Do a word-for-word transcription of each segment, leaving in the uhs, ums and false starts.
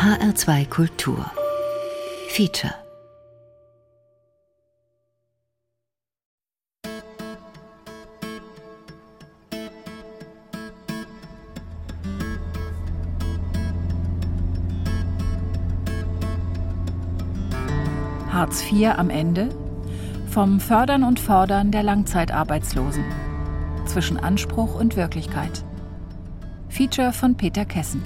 H R zwei Kultur Feature. Hartz vier am Ende? Vom Fördern und Fordern der Langzeitarbeitslosen. Zwischen Anspruch und Wirklichkeit. Feature von Peter Kessen.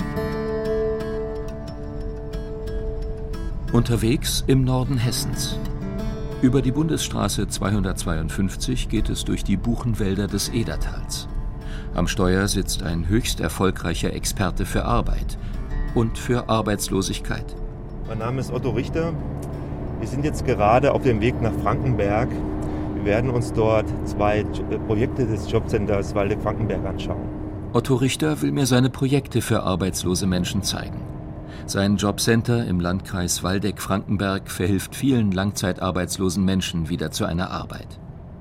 Unterwegs im Norden Hessens. Über die Bundesstraße zweihundertzweiundfünfzig geht es durch die Buchenwälder des Edertals. Am Steuer sitzt ein höchst erfolgreicher Experte für Arbeit und für Arbeitslosigkeit. Mein Name ist Otto Richter. Wir sind jetzt gerade auf dem Weg nach Frankenberg. Wir werden uns dort zwei Projekte des Jobcenters Waldeck-Frankenberg anschauen. Otto Richter will mir seine Projekte für arbeitslose Menschen zeigen. Sein Jobcenter im Landkreis Waldeck-Frankenberg verhilft vielen langzeitarbeitslosen Menschen wieder zu einer Arbeit.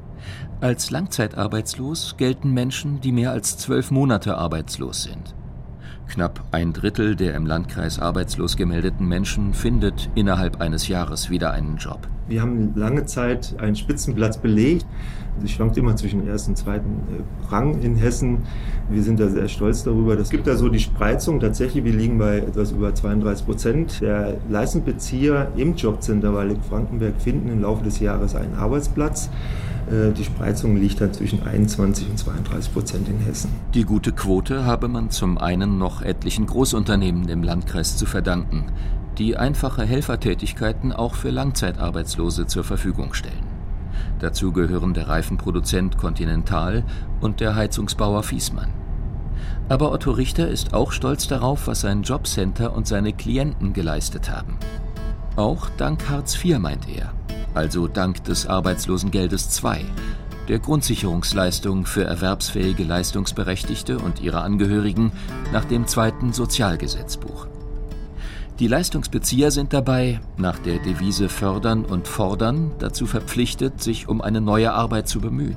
Als langzeitarbeitslos gelten Menschen, die mehr als zwölf Monate arbeitslos sind. Knapp ein Drittel der im Landkreis arbeitslos gemeldeten Menschen findet innerhalb eines Jahres wieder einen Job. Wir haben lange Zeit einen Spitzenplatz belegt. Es schwankt immer zwischen ersten und zweiten Rang in Hessen. Wir sind da sehr stolz darüber. Es gibt da so die Spreizung. Tatsächlich, wir liegen bei etwas über zweiunddreißig Prozent der Leistungsbezieher im Jobcenter Waldeck-Frankenberg finden im Laufe des Jahres einen Arbeitsplatz. Die Spreizung liegt dann zwischen einundzwanzig und zweiunddreißig Prozent in Hessen. Die gute Quote habe man zum einen noch etlichen Großunternehmen im Landkreis zu verdanken, die einfache Helfertätigkeiten auch für Langzeitarbeitslose zur Verfügung stellen. Dazu gehören der Reifenproduzent Continental und der Heizungsbauer Viessmann. Aber Otto Richter ist auch stolz darauf, was sein Jobcenter und seine Klienten geleistet haben. Auch dank Hartz vier, meint er. Also dank des Arbeitslosengeldes zwei, der Grundsicherungsleistung für erwerbsfähige Leistungsberechtigte und ihre Angehörigen nach dem zweiten Sozialgesetzbuch. Die Leistungsbezieher sind dabei, nach der Devise Fördern und Fordern, dazu verpflichtet, sich um eine neue Arbeit zu bemühen.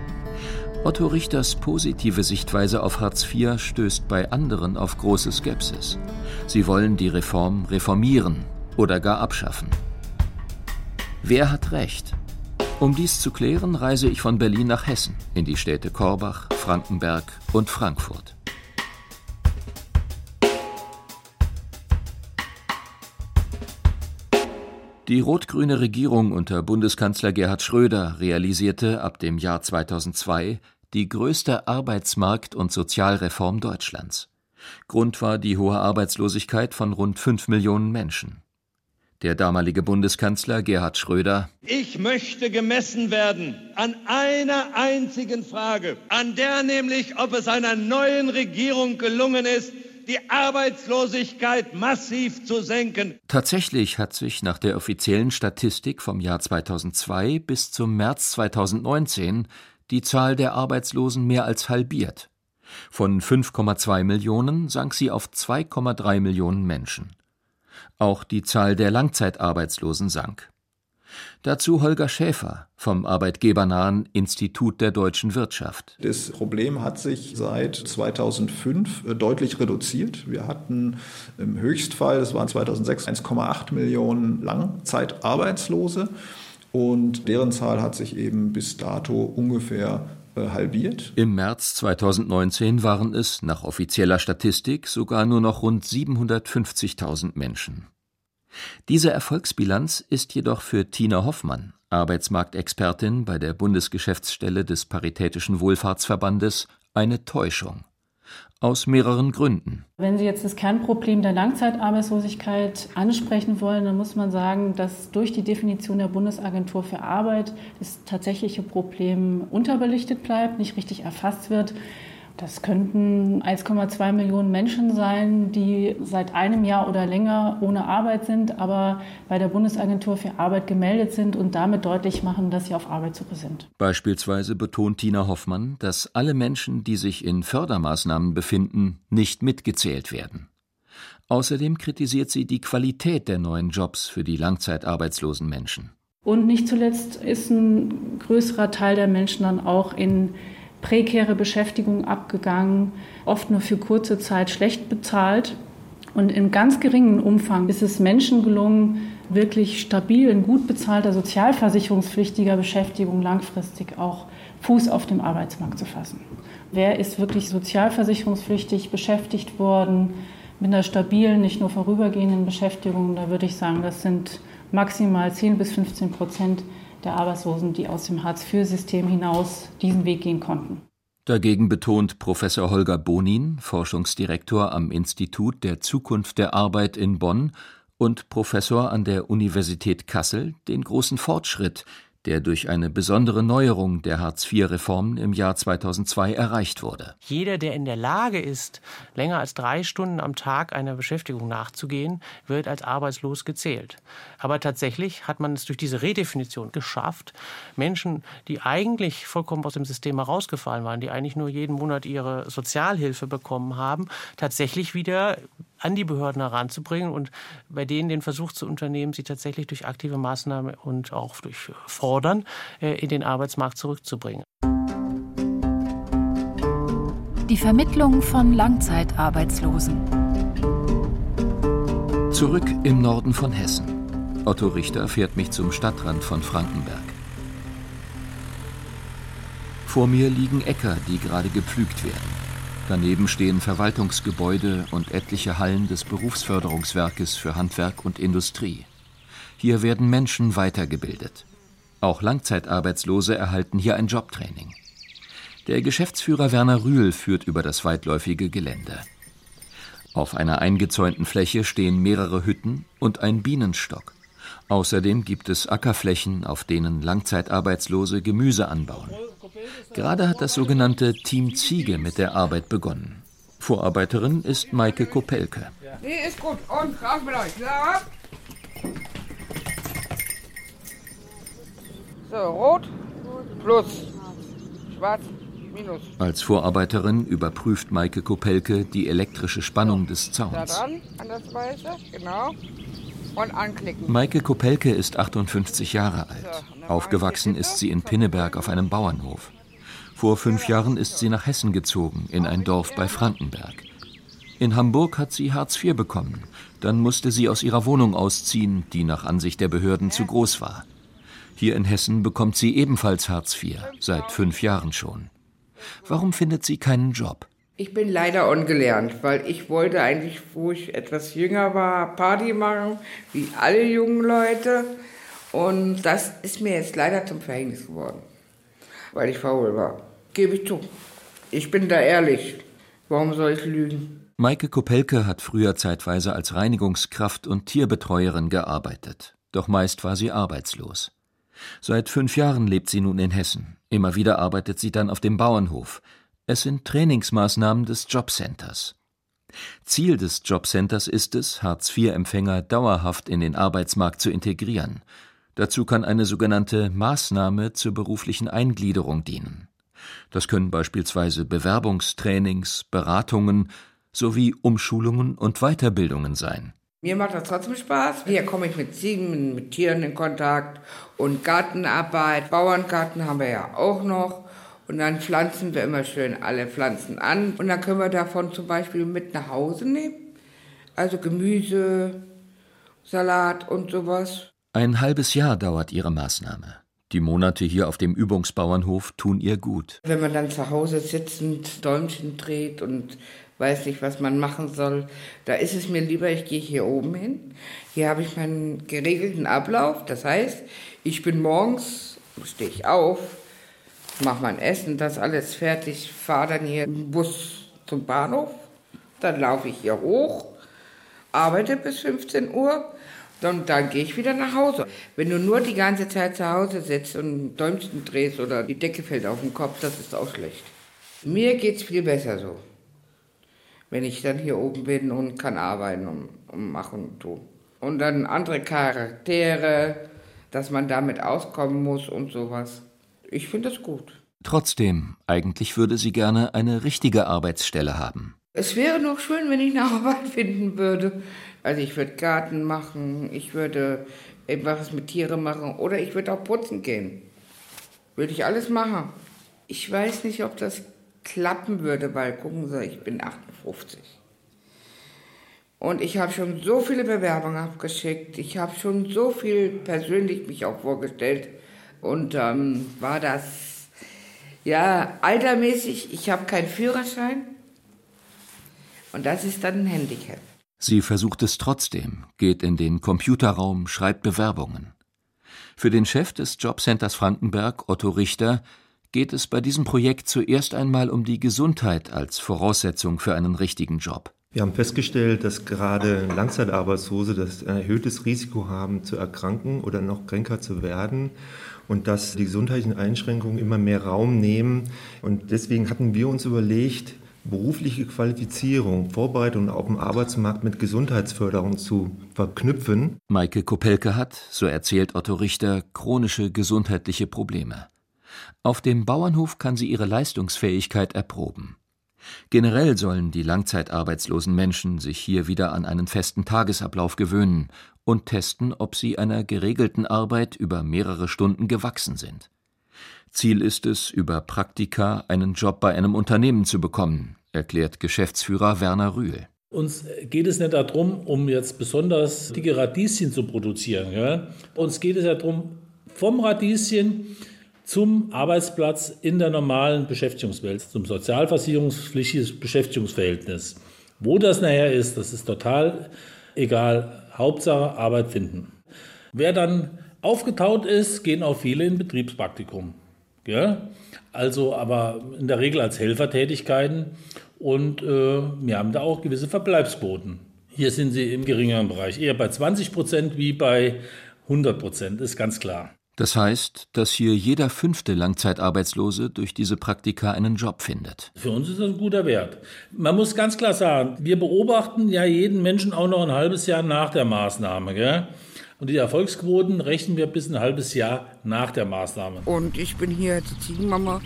Otto Richters positive Sichtweise auf Hartz vier stößt bei anderen auf große Skepsis. Sie wollen die Reform reformieren oder gar abschaffen. Wer hat recht? Um dies zu klären, reise ich von Berlin nach Hessen, in die Städte Korbach, Frankenberg und Frankfurt. Die rot-grüne Regierung unter Bundeskanzler Gerhard Schröder realisierte ab dem Jahr zweitausendzwei die größte Arbeitsmarkt- und Sozialreform Deutschlands. Grund war die hohe Arbeitslosigkeit von rund fünf Millionen Menschen. Der damalige Bundeskanzler Gerhard Schröder: Ich möchte gemessen werden an einer einzigen Frage, an der nämlich, ob es einer neuen Regierung gelungen ist, die Arbeitslosigkeit massiv zu senken. Tatsächlich hat sich nach der offiziellen Statistik vom Jahr zweitausendzwei bis zum März zweitausendneunzehn die Zahl der Arbeitslosen mehr als halbiert. Von fünf Komma zwei Millionen sank sie auf zwei Komma drei Millionen Menschen. Auch die Zahl der Langzeitarbeitslosen sank. Dazu Holger Schäfer vom arbeitgebernahen Institut der deutschen Wirtschaft. Das Problem hat sich seit zweitausendfünf deutlich reduziert. Wir hatten im Höchstfall, das waren zweitausendsechs, eins Komma acht Millionen Langzeitarbeitslose. Und deren Zahl hat sich eben bis dato ungefähr halbiert. Im März zweitausendneunzehn waren es nach offizieller Statistik sogar nur noch rund siebenhundertfünfzigtausend Menschen. Diese Erfolgsbilanz ist jedoch für Tina Hoffmann, Arbeitsmarktexpertin bei der Bundesgeschäftsstelle des Paritätischen Wohlfahrtsverbandes, eine Täuschung. Aus mehreren Gründen. Wenn Sie jetzt das Kernproblem der Langzeitarbeitslosigkeit ansprechen wollen, dann muss man sagen, dass durch die Definition der Bundesagentur für Arbeit das tatsächliche Problem unterbelichtet bleibt, nicht richtig erfasst wird. Das könnten eins Komma zwei Millionen Menschen sein, die seit einem Jahr oder länger ohne Arbeit sind, aber bei der Bundesagentur für Arbeit gemeldet sind und damit deutlich machen, dass sie auf Arbeitssuche sind. Beispielsweise betont Tina Hoffmann, dass alle Menschen, die sich in Fördermaßnahmen befinden, nicht mitgezählt werden. Außerdem kritisiert sie die Qualität der neuen Jobs für die langzeitarbeitslosen Menschen. Und nicht zuletzt ist ein größerer Teil der Menschen dann auch in prekäre Beschäftigung abgegangen, oft nur für kurze Zeit schlecht bezahlt. Und in ganz geringem Umfang ist es Menschen gelungen, wirklich stabil in gut bezahlter sozialversicherungspflichtiger Beschäftigung langfristig auch Fuß auf dem Arbeitsmarkt zu fassen. Wer ist wirklich sozialversicherungspflichtig beschäftigt worden mit einer stabilen, nicht nur vorübergehenden Beschäftigung? Da würde ich sagen, das sind maximal zehn bis fünfzehn Prozent der Arbeitslosen, die aus dem Hartz-vier-System hinaus diesen Weg gehen konnten. Dagegen betont Professor Holger Bonin, Forschungsdirektor am Institut der Zukunft der Arbeit in Bonn und Professor an der Universität Kassel, den großen Fortschritt, der durch eine besondere Neuerung der Hartz-vier-Reformen im Jahr zweitausendzwei erreicht wurde. Jeder, der in der Lage ist, länger als drei Stunden am Tag einer Beschäftigung nachzugehen, wird als arbeitslos gezählt. Aber tatsächlich hat man es durch diese Redefinition geschafft, Menschen, die eigentlich vollkommen aus dem System herausgefallen waren, die eigentlich nur jeden Monat ihre Sozialhilfe bekommen haben, tatsächlich wieder an die Behörden heranzubringen und bei denen den Versuch zu unternehmen, sie tatsächlich durch aktive Maßnahmen und auch durch Fordern in den Arbeitsmarkt zurückzubringen. Die Vermittlung von Langzeitarbeitslosen. Zurück im Norden von Hessen. Otto Richter fährt mich zum Stadtrand von Frankenberg. Vor mir liegen Äcker, die gerade gepflügt werden. Daneben stehen Verwaltungsgebäude und etliche Hallen des Berufsförderungswerkes für Handwerk und Industrie. Hier werden Menschen weitergebildet. Auch Langzeitarbeitslose erhalten hier ein Jobtraining. Der Geschäftsführer Werner Rühl führt über das weitläufige Gelände. Auf einer eingezäunten Fläche stehen mehrere Hütten und ein Bienenstock. Außerdem gibt es Ackerflächen, auf denen Langzeitarbeitslose Gemüse anbauen. Gerade hat das sogenannte Team Ziege mit der Arbeit begonnen. Vorarbeiterin ist Maike Kopelke. Die ist gut. Und raus mit euch. Ja. So, rot, plus, schwarz, minus. Als Vorarbeiterin überprüft Maike Kopelke die elektrische Spannung des Zauns. Da dran, an das Weiße, genau. Und anklicken. Maike Kopelke ist achtundfünfzig Jahre alt. Aufgewachsen ist sie in Pinneberg auf einem Bauernhof. Vor fünf Jahren ist sie nach Hessen gezogen, in ein Dorf bei Frankenberg. In Hamburg hat sie Hartz vier bekommen. Dann musste sie aus ihrer Wohnung ausziehen, die nach Ansicht der Behörden zu groß war. Hier in Hessen bekommt sie ebenfalls Hartz vier, seit fünf Jahren schon. Warum findet sie keinen Job? Ich bin leider ungelernt, weil ich wollte eigentlich, wo ich etwas jünger war, Party machen, wie alle jungen Leute. Und das ist mir jetzt leider zum Verhängnis geworden, weil ich faul war. Gebe ich zu. Ich bin da ehrlich. Warum soll ich lügen? Maike Kopelke hat früher zeitweise als Reinigungskraft und Tierbetreuerin gearbeitet. Doch meist war sie arbeitslos. Seit fünf Jahren lebt sie nun in Hessen. Immer wieder arbeitet sie dann auf dem Bauernhof. Es sind Trainingsmaßnahmen des Jobcenters. Ziel des Jobcenters ist es, Hartz vier Empfänger dauerhaft in den Arbeitsmarkt zu integrieren. Dazu kann eine sogenannte Maßnahme zur beruflichen Eingliederung dienen. Das können beispielsweise Bewerbungstrainings, Beratungen sowie Umschulungen und Weiterbildungen sein. Mir macht das trotzdem Spaß. Hier komme ich mit Ziegen, mit Tieren in Kontakt und Gartenarbeit. Bauerngarten haben wir ja auch noch. Und dann pflanzen wir immer schön alle Pflanzen an. Und dann können wir davon zum Beispiel mit nach Hause nehmen. Also Gemüse, Salat und sowas. Ein halbes Jahr dauert ihre Maßnahme. Die Monate hier auf dem Übungsbauernhof tun ihr gut. Wenn man dann zu Hause sitzend Däumchen dreht und weiß nicht, was man machen soll, da ist es mir lieber, ich gehe hier oben hin. Hier habe ich meinen geregelten Ablauf. Das heißt, ich bin morgens, stehe ich auf, mache mein Essen, das alles fertig, fahre dann hier im Bus zum Bahnhof. Dann laufe ich hier hoch, arbeite bis fünfzehn Uhr. Und dann gehe ich wieder nach Hause. Wenn du nur die ganze Zeit zu Hause sitzt und Däumchen drehst oder die Decke fällt auf den Kopf, das ist auch schlecht. Mir geht's viel besser so, wenn ich dann hier oben bin und kann arbeiten und, und machen und tun. Und dann andere Charaktere, dass man damit auskommen muss und sowas. Ich finde das gut. Trotzdem, eigentlich würde sie gerne eine richtige Arbeitsstelle haben. Es wäre noch schön, wenn ich eine Arbeit finden würde. Also ich würde Garten machen, ich würde irgendwas mit Tieren machen oder ich würde auch putzen gehen. Würde ich alles machen. Ich weiß nicht, ob das klappen würde, weil gucken Sie, ich bin achtundfünfzig. Und ich habe schon so viele Bewerbungen abgeschickt. Ich habe schon so viel persönlich mich auch vorgestellt. Und ähm, war das, ja, altermäßig. Ich habe keinen Führerschein. Und das ist dann ein Handicap. Sie versucht es trotzdem, geht in den Computerraum, schreibt Bewerbungen. Für den Chef des Jobcenters Frankenberg, Otto Richter, geht es bei diesem Projekt zuerst einmal um die Gesundheit als Voraussetzung für einen richtigen Job. Wir haben festgestellt, dass gerade Langzeitarbeitslose das ein erhöhtes Risiko haben, zu erkranken oder noch kränker zu werden und dass die gesundheitlichen Einschränkungen immer mehr Raum nehmen. Und deswegen hatten wir uns überlegt, berufliche Qualifizierung, Vorbereitung auf dem Arbeitsmarkt mit Gesundheitsförderung zu verknüpfen. Maike Kopelke hat, so erzählt Otto Richter, chronische gesundheitliche Probleme. Auf dem Bauernhof kann sie ihre Leistungsfähigkeit erproben. Generell sollen die langzeitarbeitslosen Menschen sich hier wieder an einen festen Tagesablauf gewöhnen und testen, ob sie einer geregelten Arbeit über mehrere Stunden gewachsen sind. Ziel ist es, über Praktika einen Job bei einem Unternehmen zu bekommen, erklärt Geschäftsführer Werner Rühl. Uns geht es nicht darum, um jetzt besonders dicke Radieschen zu produzieren. Ja? Uns geht es ja darum, vom Radieschen zum Arbeitsplatz in der normalen Beschäftigungswelt, zum sozialversicherungspflichtiges Beschäftigungsverhältnis. Wo das nachher ist, das ist total egal. Hauptsache Arbeit finden. Wer dann aufgetaut ist, gehen auch viele in Betriebspraktikum. Ja? Also aber in der Regel als Helfertätigkeiten und äh, wir haben da auch gewisse Verbleibsquoten. Hier sind sie im geringeren Bereich, eher bei zwanzig Prozent wie bei hundert Prozent, ist ganz klar. Das heißt, dass hier jeder fünfte Langzeitarbeitslose durch diese Praktika einen Job findet. Für uns ist das ein guter Wert. Man muss ganz klar sagen, wir beobachten ja jeden Menschen auch noch ein halbes Jahr nach der Maßnahme. Gell? Und die Erfolgsquoten rechnen wir bis ein halbes Jahr nach der Maßnahme. Und ich bin hier die Ziegenmama.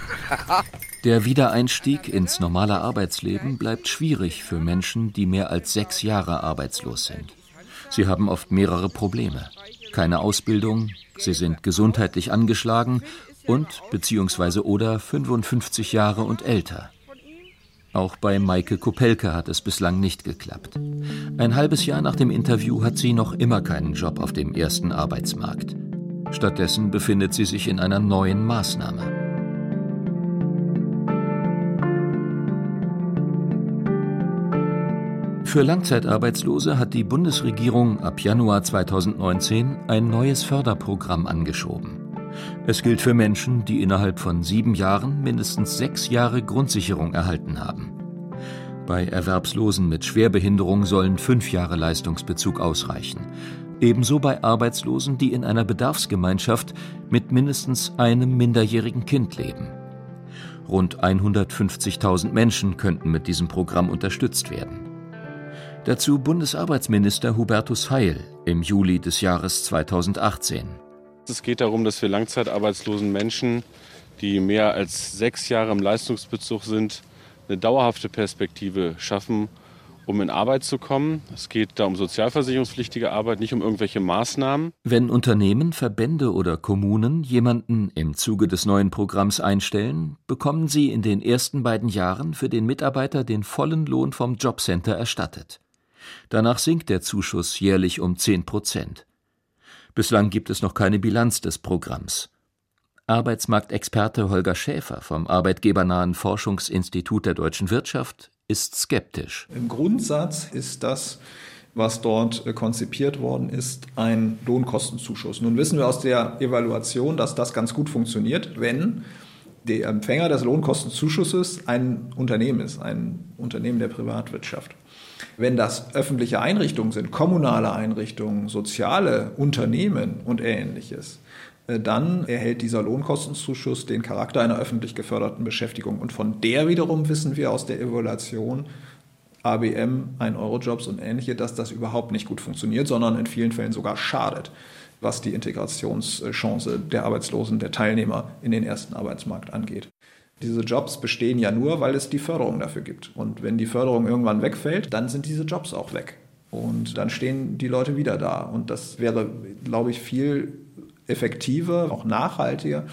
Der Wiedereinstieg ins normale Arbeitsleben bleibt schwierig für Menschen, die mehr als sechs Jahre arbeitslos sind. Sie haben oft mehrere Probleme. Keine Ausbildung, sie sind gesundheitlich angeschlagen und bzw. oder fünfundfünfzig Jahre und älter. Auch bei Maike Kopelke hat es bislang nicht geklappt. Ein halbes Jahr nach dem Interview hat sie noch immer keinen Job auf dem ersten Arbeitsmarkt. Stattdessen befindet sie sich in einer neuen Maßnahme. Für Langzeitarbeitslose hat die Bundesregierung ab Januar zweitausendneunzehn ein neues Förderprogramm angeschoben. Es gilt für Menschen, die innerhalb von sieben Jahren mindestens sechs Jahre Grundsicherung erhalten haben. Bei Erwerbslosen mit Schwerbehinderung sollen fünf Jahre Leistungsbezug ausreichen. Ebenso bei Arbeitslosen, die in einer Bedarfsgemeinschaft mit mindestens einem minderjährigen Kind leben. Rund hundertfünfzigtausend Menschen könnten mit diesem Programm unterstützt werden. Dazu Bundesarbeitsminister Hubertus Heil im Juli des Jahres zweitausendachtzehn. Es geht darum, dass wir langzeitarbeitslosen Menschen, die mehr als sechs Jahre im Leistungsbezug sind, eine dauerhafte Perspektive schaffen, um in Arbeit zu kommen. Es geht da um sozialversicherungspflichtige Arbeit, nicht um irgendwelche Maßnahmen. Wenn Unternehmen, Verbände oder Kommunen jemanden im Zuge des neuen Programms einstellen, bekommen sie in den ersten beiden Jahren für den Mitarbeiter den vollen Lohn vom Jobcenter erstattet. Danach sinkt der Zuschuss jährlich um zehn Prozent. Bislang gibt es noch keine Bilanz des Programms. Arbeitsmarktexperte Holger Schäfer vom arbeitgebernahen Forschungsinstitut der deutschen Wirtschaft ist skeptisch. Im Grundsatz ist das, was dort konzipiert worden ist, ein Lohnkostenzuschuss. Nun wissen wir aus der Evaluation, dass das ganz gut funktioniert, wenn der Empfänger des Lohnkostenzuschusses ein Unternehmen ist, ein Unternehmen der Privatwirtschaft. Wenn das öffentliche Einrichtungen sind, kommunale Einrichtungen, soziale Unternehmen und Ähnliches, dann erhält dieser Lohnkostenzuschuss den Charakter einer öffentlich geförderten Beschäftigung. Und von der wiederum wissen wir aus der Evaluation A B M, ein-Euro-Jobs und Ähnliche, dass das überhaupt nicht gut funktioniert, sondern in vielen Fällen sogar schadet, was die Integrationschance der Arbeitslosen, der Teilnehmer in den ersten Arbeitsmarkt angeht. Diese Jobs bestehen ja nur, weil es die Förderung dafür gibt. Und wenn die Förderung irgendwann wegfällt, dann sind diese Jobs auch weg. Und dann stehen die Leute wieder da. Und das wäre, glaube ich, viel effektiver, auch nachhaltiger,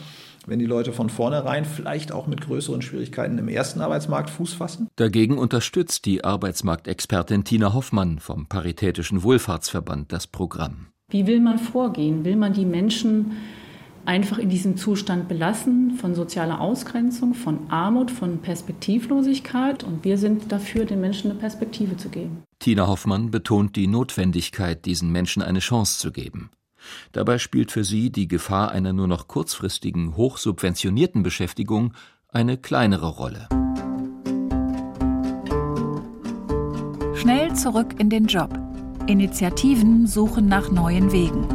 wenn die Leute von vornherein vielleicht auch mit größeren Schwierigkeiten im ersten Arbeitsmarkt Fuß fassen. Dagegen unterstützt die Arbeitsmarktexpertin Tina Hoffmann vom Paritätischen Wohlfahrtsverband das Programm. Wie will man vorgehen? Will man die Menschen einfach in diesem Zustand belassen, von sozialer Ausgrenzung, von Armut, von Perspektivlosigkeit? Und wir sind dafür, den Menschen eine Perspektive zu geben. Tina Hoffmann betont die Notwendigkeit, diesen Menschen eine Chance zu geben. Dabei spielt für sie die Gefahr einer nur noch kurzfristigen, hochsubventionierten Beschäftigung eine kleinere Rolle. Schnell zurück in den Job. Initiativen suchen nach neuen Wegen.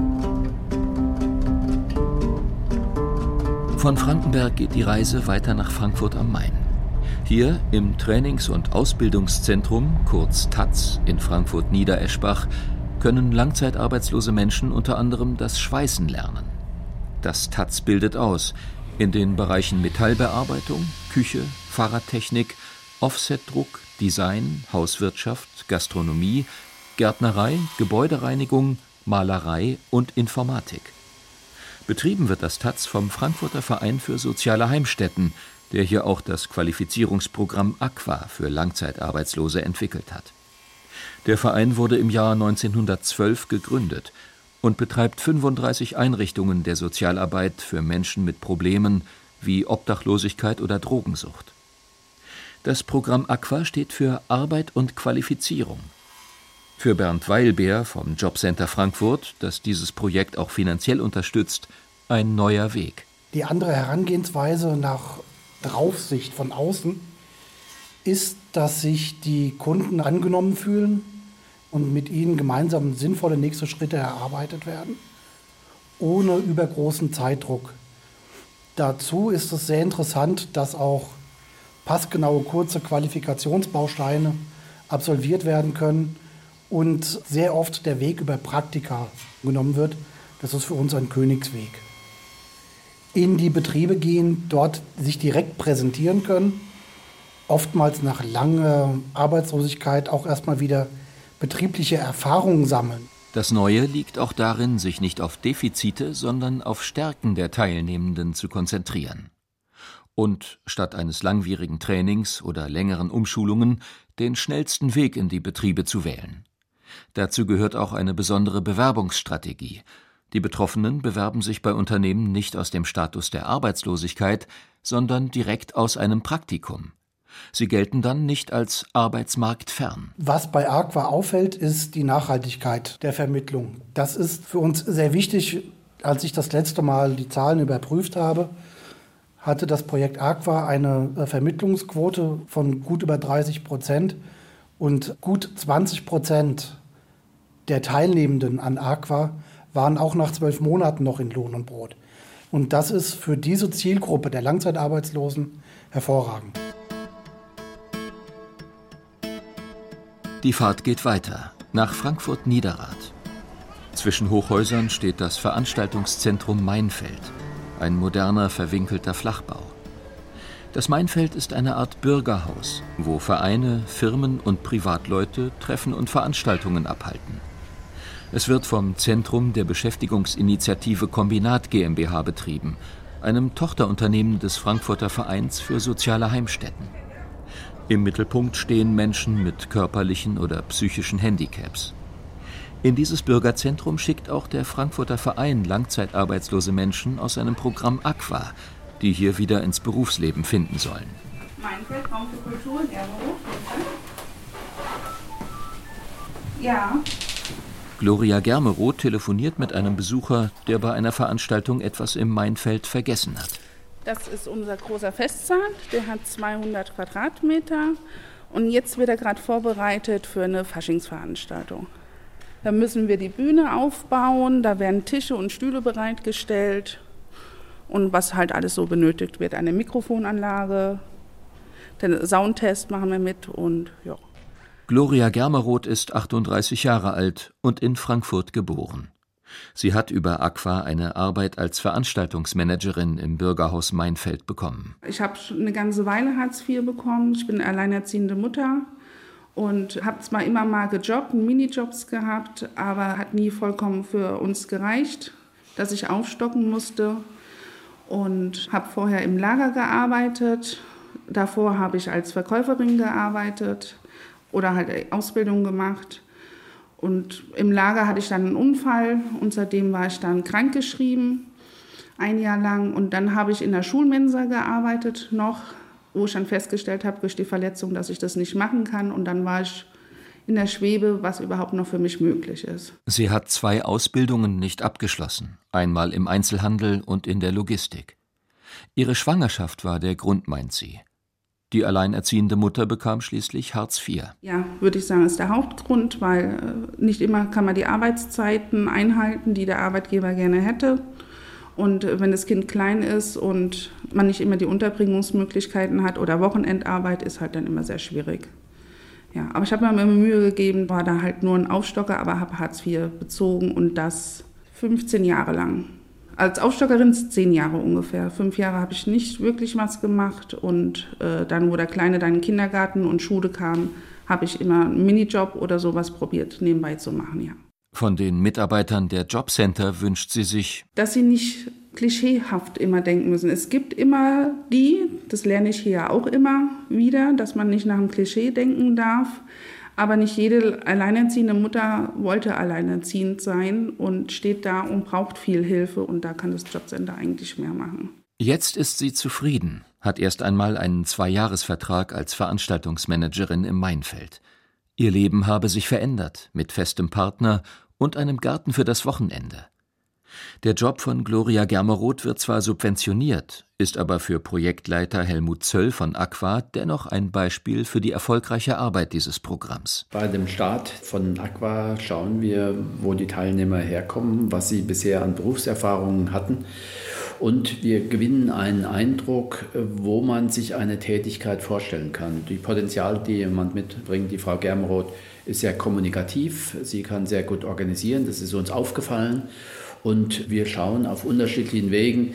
Von Frankenberg geht die Reise weiter nach Frankfurt am Main. Hier im Trainings- und Ausbildungszentrum, kurz T A Z, in Frankfurt-Niedereschbach, können langzeitarbeitslose Menschen unter anderem das Schweißen lernen. Das T A Z bildet aus in den Bereichen Metallbearbeitung, Küche, Fahrradtechnik, Offsetdruck, Design, Hauswirtschaft, Gastronomie, Gärtnerei, Gebäudereinigung, Malerei und Informatik. Betrieben wird das T A Z vom Frankfurter Verein für soziale Heimstätten, der hier auch das Qualifizierungsprogramm AQUA für Langzeitarbeitslose entwickelt hat. Der Verein wurde im Jahr neunzehnhundertzwölf gegründet und betreibt fünfunddreißig Einrichtungen der Sozialarbeit für Menschen mit Problemen wie Obdachlosigkeit oder Drogensucht. Das Programm AQUA steht für Arbeit und Qualifizierung. Für Bernd Weilbeer vom Jobcenter Frankfurt, das dieses Projekt auch finanziell unterstützt, ein neuer Weg. Die andere Herangehensweise nach Draufsicht von außen ist, dass sich die Kunden angenommen fühlen und mit ihnen gemeinsam sinnvolle nächste Schritte erarbeitet werden, ohne übergroßen Zeitdruck. Dazu ist es sehr interessant, dass auch passgenaue kurze Qualifikationsbausteine absolviert werden können und sehr oft der Weg über Praktika genommen wird. Das ist für uns ein Königsweg. In die Betriebe gehen, dort sich direkt präsentieren können, oftmals nach langer Arbeitslosigkeit auch erstmal wieder betriebliche Erfahrungen sammeln. Das Neue liegt auch darin, sich nicht auf Defizite, sondern auf Stärken der Teilnehmenden zu konzentrieren. Und statt eines langwierigen Trainings oder längeren Umschulungen den schnellsten Weg in die Betriebe zu wählen. Dazu gehört auch eine besondere Bewerbungsstrategie. Die Betroffenen bewerben sich bei Unternehmen nicht aus dem Status der Arbeitslosigkeit, sondern direkt aus einem Praktikum. Sie gelten dann nicht als arbeitsmarktfern. Was bei AQUA auffällt, ist die Nachhaltigkeit der Vermittlung. Das ist für uns sehr wichtig. Als ich das letzte Mal die Zahlen überprüft habe, hatte das Projekt AQUA eine Vermittlungsquote von gut über dreißig Prozent und gut zwanzig Prozent der Teilnehmenden an AQUA waren auch nach zwölf Monaten noch in Lohn und Brot. Und das ist für diese Zielgruppe der Langzeitarbeitslosen hervorragend. Die Fahrt geht weiter, nach Frankfurt-Niederrad. Zwischen Hochhäusern steht das Veranstaltungszentrum Mainfeld, ein moderner, verwinkelter Flachbau. Das Mainfeld ist eine Art Bürgerhaus, wo Vereine, Firmen und Privatleute Treffen und Veranstaltungen abhalten. Es wird vom Zentrum der Beschäftigungsinitiative Kombinat GmbH betrieben, einem Tochterunternehmen des Frankfurter Vereins für soziale Heimstätten. Im Mittelpunkt stehen Menschen mit körperlichen oder psychischen Handicaps. In dieses Bürgerzentrum schickt auch der Frankfurter Verein langzeitarbeitslose Menschen aus seinem Programm AQUA, die hier wieder ins Berufsleben finden sollen. Mainfeld, Raum für Kultur, Germerod. Ja. Gloria Germerod telefoniert mit einem Besucher, der bei einer Veranstaltung etwas im Mainfeld vergessen hat. Das ist unser großer Festsaal, der hat zweihundert Quadratmeter und jetzt wird er gerade vorbereitet für eine Faschingsveranstaltung. Da müssen wir die Bühne aufbauen, da werden Tische und Stühle bereitgestellt und was halt alles so benötigt wird, eine Mikrofonanlage, den Soundtest machen wir mit und ja. Gloria Germerod ist achtunddreißig Jahre alt und in Frankfurt geboren. Sie hat über AQUA eine Arbeit als Veranstaltungsmanagerin im Bürgerhaus Mainfeld bekommen. Ich habe schon eine ganze Weile Hartz vier bekommen. Ich bin alleinerziehende Mutter und habe zwar immer mal gejobbt, Minijobs gehabt, aber hat nie vollkommen für uns gereicht, dass ich aufstocken musste. und habe vorher im Lager gearbeitet. Davor habe ich als Verkäuferin gearbeitet oder halt Ausbildung gemacht. Und im Lager hatte ich dann einen Unfall und seitdem war ich dann krankgeschrieben, ein Jahr lang. Und dann habe ich in der Schulmensa gearbeitet noch, wo ich dann festgestellt habe durch die Verletzung, dass ich das nicht machen kann. Und dann war ich in der Schwebe, was überhaupt noch für mich möglich ist. Sie hat zwei Ausbildungen nicht abgeschlossen, einmal im Einzelhandel und in der Logistik. Ihre Schwangerschaft war der Grund, meint sie. Die alleinerziehende Mutter bekam schließlich Hartz vier. Ja, würde ich sagen, ist der Hauptgrund, weil nicht immer kann man die Arbeitszeiten einhalten, die der Arbeitgeber gerne hätte. Und wenn das Kind klein ist und man nicht immer die Unterbringungsmöglichkeiten hat oder Wochenendarbeit, ist halt dann immer sehr schwierig. Ja, aber ich habe mir immer Mühe gegeben, war da halt nur ein Aufstocker, aber habe Hartz vier bezogen und das fünfzehn Jahre lang. Als Aufstockerin zehn Jahre ungefähr. Fünf Jahre habe ich nicht wirklich was gemacht und äh, dann, wo der Kleine dann in den Kindergarten und Schule kam, habe ich immer einen Minijob oder sowas probiert, nebenbei zu machen, ja. Von den Mitarbeitern der Jobcenter wünscht sie sich, dass sie nicht klischeehaft immer denken müssen. Es gibt immer die, das lerne ich hier auch immer wieder, dass man nicht nach einem Klischee denken darf. Aber nicht jede alleinerziehende Mutter wollte alleinerziehend sein und steht da und braucht viel Hilfe. Und da kann das Jobcenter eigentlich mehr machen. Jetzt ist sie zufrieden, hat erst einmal einen Zweijahresvertrag als Veranstaltungsmanagerin im Mainfeld. Ihr Leben habe sich verändert, mit festem Partner und einem Garten für das Wochenende. Der Job von Gloria Germeroth wird zwar subventioniert, ist aber für Projektleiter Helmut Zöll von Aqua dennoch ein Beispiel für die erfolgreiche Arbeit dieses Programms. Bei dem Start von Aqua schauen wir, wo die Teilnehmer herkommen, was sie bisher an Berufserfahrungen hatten. Und wir gewinnen einen Eindruck, wo man sich eine Tätigkeit vorstellen kann. Die Potenziale, die jemand mitbringt, die Frau Germeroth, ist sehr kommunikativ. Sie kann sehr gut organisieren, das ist uns aufgefallen. Und wir schauen auf unterschiedlichen Wegen,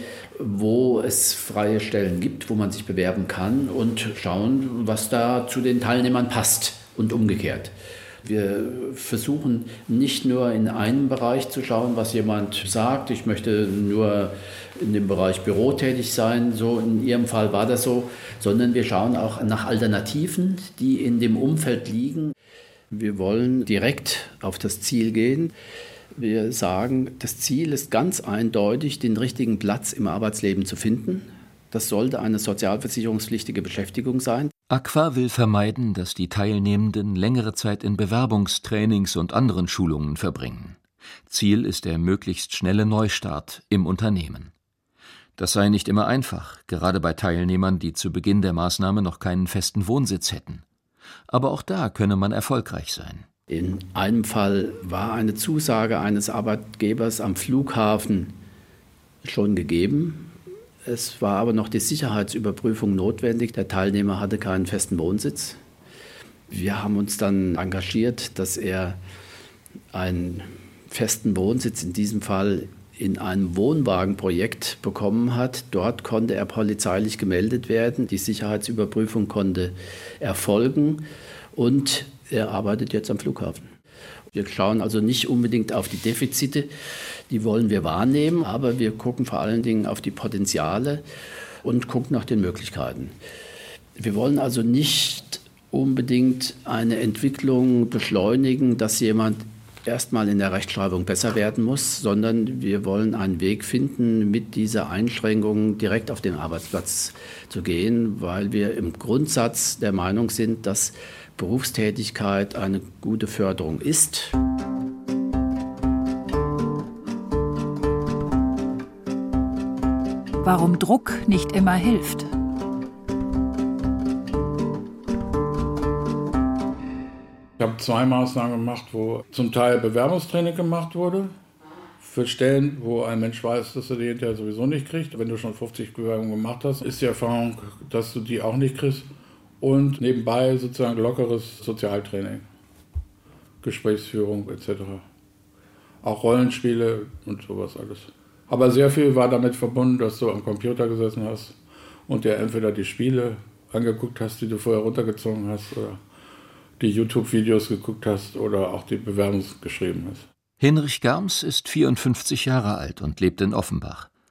wo es freie Stellen gibt, wo man sich bewerben kann und schauen, was da zu den Teilnehmern passt und umgekehrt. Wir versuchen nicht nur in einem Bereich zu schauen, was jemand sagt, ich möchte nur in dem Bereich Büro tätig sein, so in Ihrem Fall war das so, sondern wir schauen auch nach Alternativen, die in dem Umfeld liegen. Wir wollen direkt auf das Ziel gehen. Wir sagen, das Ziel ist ganz eindeutig, den richtigen Platz im Arbeitsleben zu finden. Das sollte eine sozialversicherungspflichtige Beschäftigung sein. Aqua will vermeiden, dass die Teilnehmenden längere Zeit in Bewerbungstrainings und anderen Schulungen verbringen. Ziel ist der möglichst schnelle Neustart im Unternehmen. Das sei nicht immer einfach, gerade bei Teilnehmern, die zu Beginn der Maßnahme noch keinen festen Wohnsitz hätten. Aber auch da könne man erfolgreich sein. In einem Fall war eine Zusage eines Arbeitgebers am Flughafen schon gegeben. Es war aber noch die Sicherheitsüberprüfung notwendig. Der Teilnehmer hatte keinen festen Wohnsitz. Wir haben uns dann engagiert, dass er einen festen Wohnsitz, in diesem Fall in einem Wohnwagenprojekt, bekommen hat. Dort konnte er polizeilich gemeldet werden. Die Sicherheitsüberprüfung konnte erfolgen und er arbeitet jetzt am Flughafen. Wir schauen also nicht unbedingt auf die Defizite, die wollen wir wahrnehmen, aber wir gucken vor allen Dingen auf die Potenziale und gucken nach den Möglichkeiten. Wir wollen also nicht unbedingt eine Entwicklung beschleunigen, dass jemand erstmal in der Rechtschreibung besser werden muss, sondern wir wollen einen Weg finden, mit dieser Einschränkung direkt auf den Arbeitsplatz zu gehen, weil wir im Grundsatz der Meinung sind, dass Berufstätigkeit eine gute Förderung ist. Warum Druck nicht immer hilft. Ich habe zwei Maßnahmen gemacht, wo zum Teil Bewerbungstraining gemacht wurde. Für Stellen, wo ein Mensch weiß, dass er die hinterher sowieso nicht kriegt. Wenn du schon fünfzig Bewerbungen gemacht hast, ist die Erfahrung, dass du die auch nicht kriegst. Und nebenbei sozusagen lockeres Sozialtraining, Gesprächsführung et cetera. Auch Rollenspiele und sowas alles. Aber sehr viel war damit verbunden, dass du am Computer gesessen hast und dir entweder die Spiele angeguckt hast, die du vorher runtergezogen hast, oder die YouTube-Videos geguckt hast oder auch die Bewerbung geschrieben hast. Hinrich Garms ist vierundfünfzig Jahre alt und lebt in Offenbach.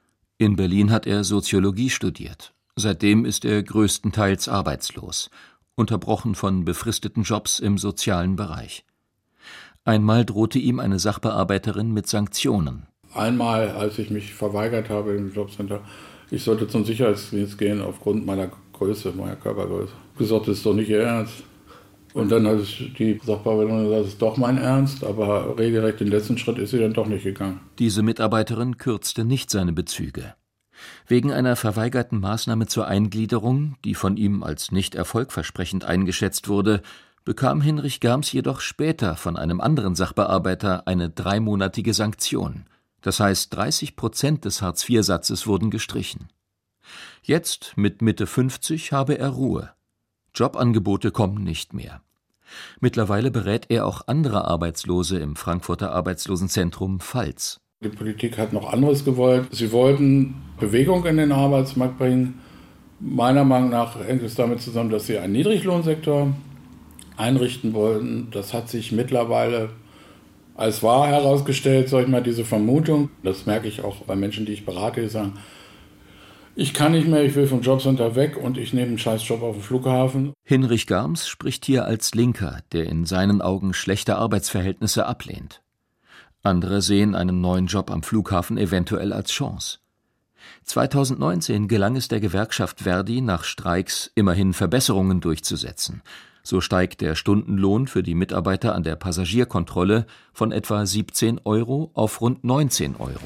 In Berlin hat er Soziologie studiert. Seitdem ist er größtenteils arbeitslos, unterbrochen von befristeten Jobs im sozialen Bereich. Einmal drohte ihm eine Sachbearbeiterin mit Sanktionen. Einmal, als ich mich verweigert habe im Jobcenter, ich sollte zum Sicherheitsdienst gehen aufgrund meiner Größe, meiner Körpergröße. Gesagt, das ist doch nicht Ihr Ernst. Und dann hat die Sachbearbeiterin gesagt, das ist doch mein Ernst, aber regelrecht den letzten Schritt ist sie dann doch nicht gegangen. Diese Mitarbeiterin kürzte nicht seine Bezüge. Wegen einer verweigerten Maßnahme zur Eingliederung, die von ihm als nicht erfolgversprechend eingeschätzt wurde, bekam Hinrich Germs jedoch später von einem anderen Sachbearbeiter eine dreimonatige Sanktion. Das heißt, dreißig Prozent des Hartz-vier-Satzes wurden gestrichen. Jetzt, mit Mitte fünfzig, habe er Ruhe. Jobangebote kommen nicht mehr. Mittlerweile berät er auch andere Arbeitslose im Frankfurter Arbeitslosenzentrum Pfalz. Die Politik hat noch anderes gewollt. Sie wollten Bewegung in den Arbeitsmarkt bringen. Meiner Meinung nach hängt es damit zusammen, dass sie einen Niedriglohnsektor einrichten wollten. Das hat sich mittlerweile als wahr herausgestellt, sag ich mal, diese Vermutung. Das merke ich auch bei Menschen, die ich berate, die sagen, ich kann nicht mehr, ich will vom Jobcenter weg und ich nehme einen Scheißjob auf dem Flughafen. Hinrich Germs spricht hier als Linker, der in seinen Augen schlechte Arbeitsverhältnisse ablehnt. Andere sehen einen neuen Job am Flughafen eventuell als Chance. zweitausendneunzehn gelang es der Gewerkschaft Verdi, nach Streiks immerhin Verbesserungen durchzusetzen. So steigt der Stundenlohn für die Mitarbeiter an der Passagierkontrolle von etwa siebzehn Euro auf rund neunzehn Euro.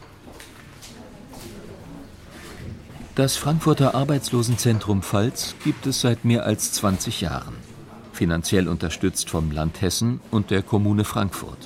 Das Frankfurter Arbeitslosenzentrum Pfalz gibt es seit mehr als zwanzig Jahren, finanziell unterstützt vom Land Hessen und der Kommune Frankfurt.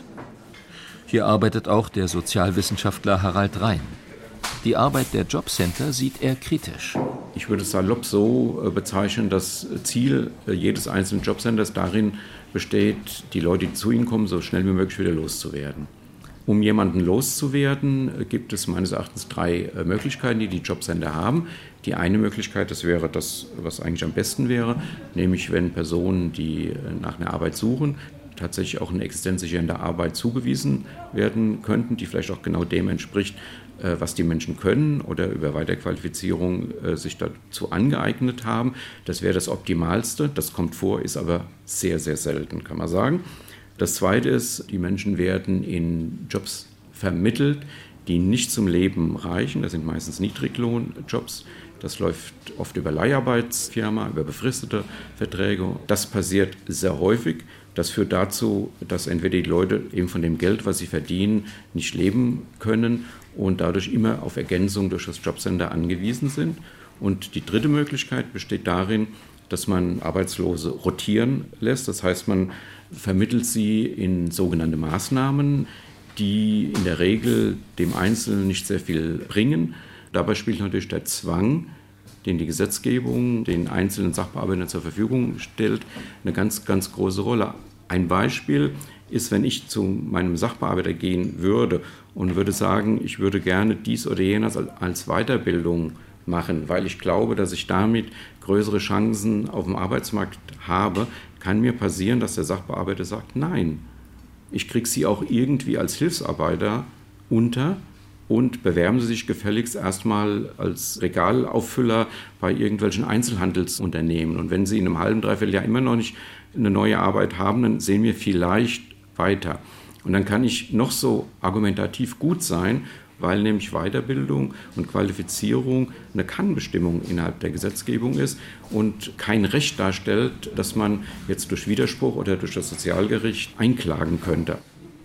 Hier arbeitet auch der Sozialwissenschaftler Harald Rhein. Die Arbeit der Jobcenter sieht er kritisch. Ich würde salopp so bezeichnen, das Ziel jedes einzelnen Jobcenters darin besteht, die Leute, die zu ihnen kommen, so schnell wie möglich wieder loszuwerden. Um jemanden loszuwerden, gibt es meines Erachtens drei Möglichkeiten, die die Jobcenter haben. Die eine Möglichkeit, das wäre das, was eigentlich am besten wäre, nämlich wenn Personen, die nach einer Arbeit suchen, tatsächlich auch eine existenzsichernde Arbeit zugewiesen werden könnten, die vielleicht auch genau dem entspricht, was die Menschen können oder über Weiterqualifizierung sich dazu angeeignet haben. Das wäre das Optimalste. Das kommt vor, ist aber sehr, sehr selten, kann man sagen. Das Zweite ist, die Menschen werden in Jobs vermittelt, die nicht zum Leben reichen. Das sind meistens Niedriglohnjobs. Das läuft oft über Leiharbeitsfirma, über befristete Verträge. Das passiert sehr häufig. Das führt dazu, dass entweder die Leute eben von dem Geld, was sie verdienen, nicht leben können und dadurch immer auf Ergänzung durch das Jobcenter angewiesen sind. Und die dritte Möglichkeit besteht darin, dass man Arbeitslose rotieren lässt. Das heißt, man vermittelt sie in sogenannte Maßnahmen, die in der Regel dem Einzelnen nicht sehr viel bringen. Dabei spielt natürlich der Zwang, den die Gesetzgebung den einzelnen Sachbearbeitern zur Verfügung stellt, eine ganz, ganz große Rolle. Ein Beispiel ist, wenn ich zu meinem Sachbearbeiter gehen würde und würde sagen, ich würde gerne dies oder jenes als Weiterbildung machen, weil ich glaube, dass ich damit größere Chancen auf dem Arbeitsmarkt habe, kann mir passieren, dass der Sachbearbeiter sagt, nein, ich kriege Sie auch irgendwie als Hilfsarbeiter unter und bewerben Sie sich gefälligst erstmal als Regalauffüller bei irgendwelchen Einzelhandelsunternehmen. Und wenn Sie in einem halben, dreiviertel Jahr immer noch nicht eine neue Arbeit haben, dann sehen wir vielleicht weiter. Und dann kann ich noch so argumentativ gut sein, weil nämlich Weiterbildung und Qualifizierung eine Kannbestimmung innerhalb der Gesetzgebung ist und kein Recht darstellt, dass man jetzt durch Widerspruch oder durch das Sozialgericht einklagen könnte.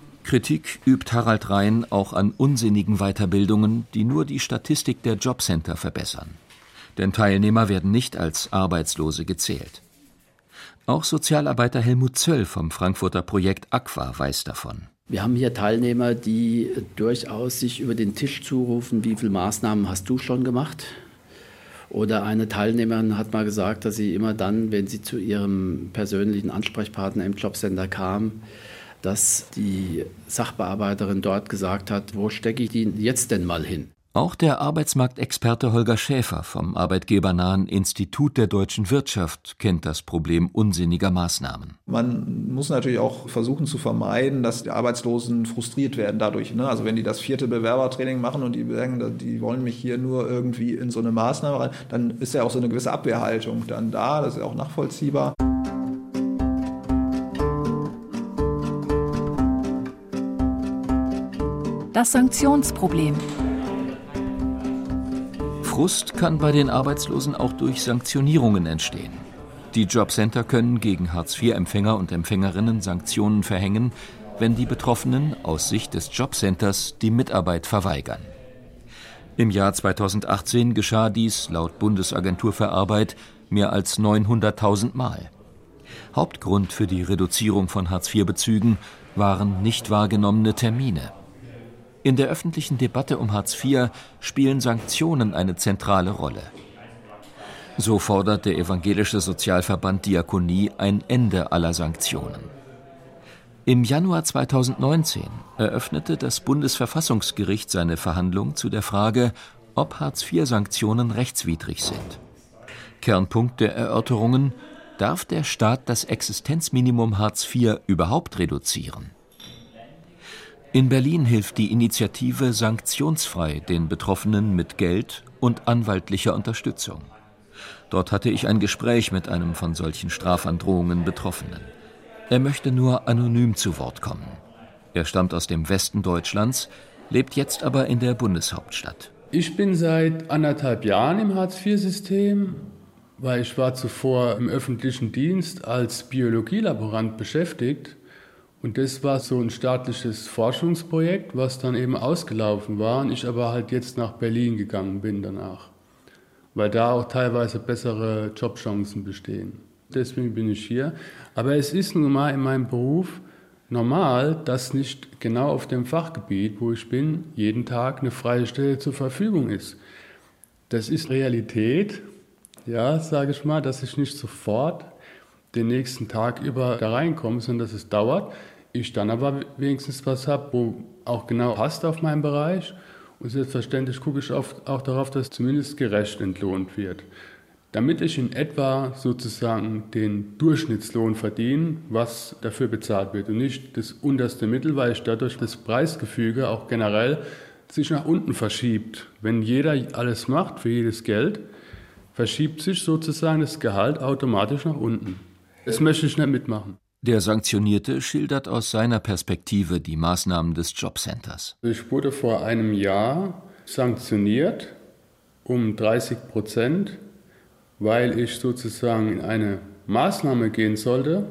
Kritik übt Harald Rhein auch an unsinnigen Weiterbildungen, die nur die Statistik der Jobcenter verbessern. Denn Teilnehmer werden nicht als Arbeitslose gezählt. Auch Sozialarbeiter Helmut Zöll vom Frankfurter Projekt Aqua weiß davon. Wir haben hier Teilnehmer, die durchaus sich über den Tisch zurufen, wie viele Maßnahmen hast du schon gemacht? Oder eine Teilnehmerin hat mal gesagt, dass sie immer dann, wenn sie zu ihrem persönlichen Ansprechpartner im Jobcenter kam, dass die Sachbearbeiterin dort gesagt hat, wo stecke ich die jetzt denn mal hin? Auch der Arbeitsmarktexperte Holger Schäfer vom arbeitgebernahen Institut der deutschen Wirtschaft kennt das Problem unsinniger Maßnahmen. Man muss natürlich auch versuchen zu vermeiden, dass die Arbeitslosen frustriert werden dadurch. Ne? Also wenn die das vierte Bewerbertraining machen und die sagen, die wollen mich hier nur irgendwie in so eine Maßnahme rein, dann ist ja auch so eine gewisse Abwehrhaltung dann da, das ist ja auch nachvollziehbar. Das Sanktionsproblem. Frust kann bei den Arbeitslosen auch durch Sanktionierungen entstehen. Die Jobcenter können gegen Hartz-vier-Empfänger und Empfängerinnen Sanktionen verhängen, wenn die Betroffenen aus Sicht des Jobcenters die Mitarbeit verweigern. Im Jahr zweitausendachtzehn geschah dies laut Bundesagentur für Arbeit mehr als neunhunderttausend Mal. Hauptgrund für die Reduzierung von Hartz-vier-Bezügen waren nicht wahrgenommene Termine. In der öffentlichen Debatte um Hartz vier spielen Sanktionen eine zentrale Rolle. So fordert der evangelische Sozialverband Diakonie ein Ende aller Sanktionen. Im Januar zweitausendneunzehn eröffnete das Bundesverfassungsgericht seine Verhandlung zu der Frage, ob Hartz-vier-Sanktionen rechtswidrig sind. Kernpunkt der Erörterungen: Darf der Staat das Existenzminimum Hartz vier überhaupt reduzieren? In Berlin hilft die Initiative Sanktionsfrei den Betroffenen mit Geld und anwaltlicher Unterstützung. Dort hatte ich ein Gespräch mit einem von solchen Strafandrohungen Betroffenen. Er möchte nur anonym zu Wort kommen. Er stammt aus dem Westen Deutschlands, lebt jetzt aber in der Bundeshauptstadt. Ich bin seit anderthalb Jahren im Hartz-vier-System, weil ich war zuvor im öffentlichen Dienst als Biologielaborant beschäftigt. Und das war so ein staatliches Forschungsprojekt, was dann eben ausgelaufen war und ich aber halt jetzt nach Berlin gegangen bin danach, weil da auch teilweise bessere Jobchancen bestehen. Deswegen bin ich hier. Aber es ist nun mal in meinem Beruf normal, dass nicht genau auf dem Fachgebiet, wo ich bin, jeden Tag eine freie Stelle zur Verfügung ist. Das ist Realität, ja, sage ich mal, dass ich nicht sofort den nächsten Tag über da reinkomme, sondern dass es dauert. Ich dann aber wenigstens was habe, wo auch genau passt auf meinen Bereich. Und selbstverständlich gucke ich auch, auch darauf, dass zumindest gerecht entlohnt wird. Damit ich in etwa sozusagen den Durchschnittslohn verdiene, was dafür bezahlt wird. Und nicht das unterste Mittel, weil ich dadurch das Preisgefüge auch generell sich nach unten verschiebt. Wenn jeder alles macht für jedes Geld, verschiebt sich sozusagen das Gehalt automatisch nach unten. Das möchte ich nicht mitmachen. Der Sanktionierte schildert aus seiner Perspektive die Maßnahmen des Jobcenters. Ich wurde vor einem Jahr sanktioniert um dreißig Prozent, weil ich sozusagen in eine Maßnahme gehen sollte,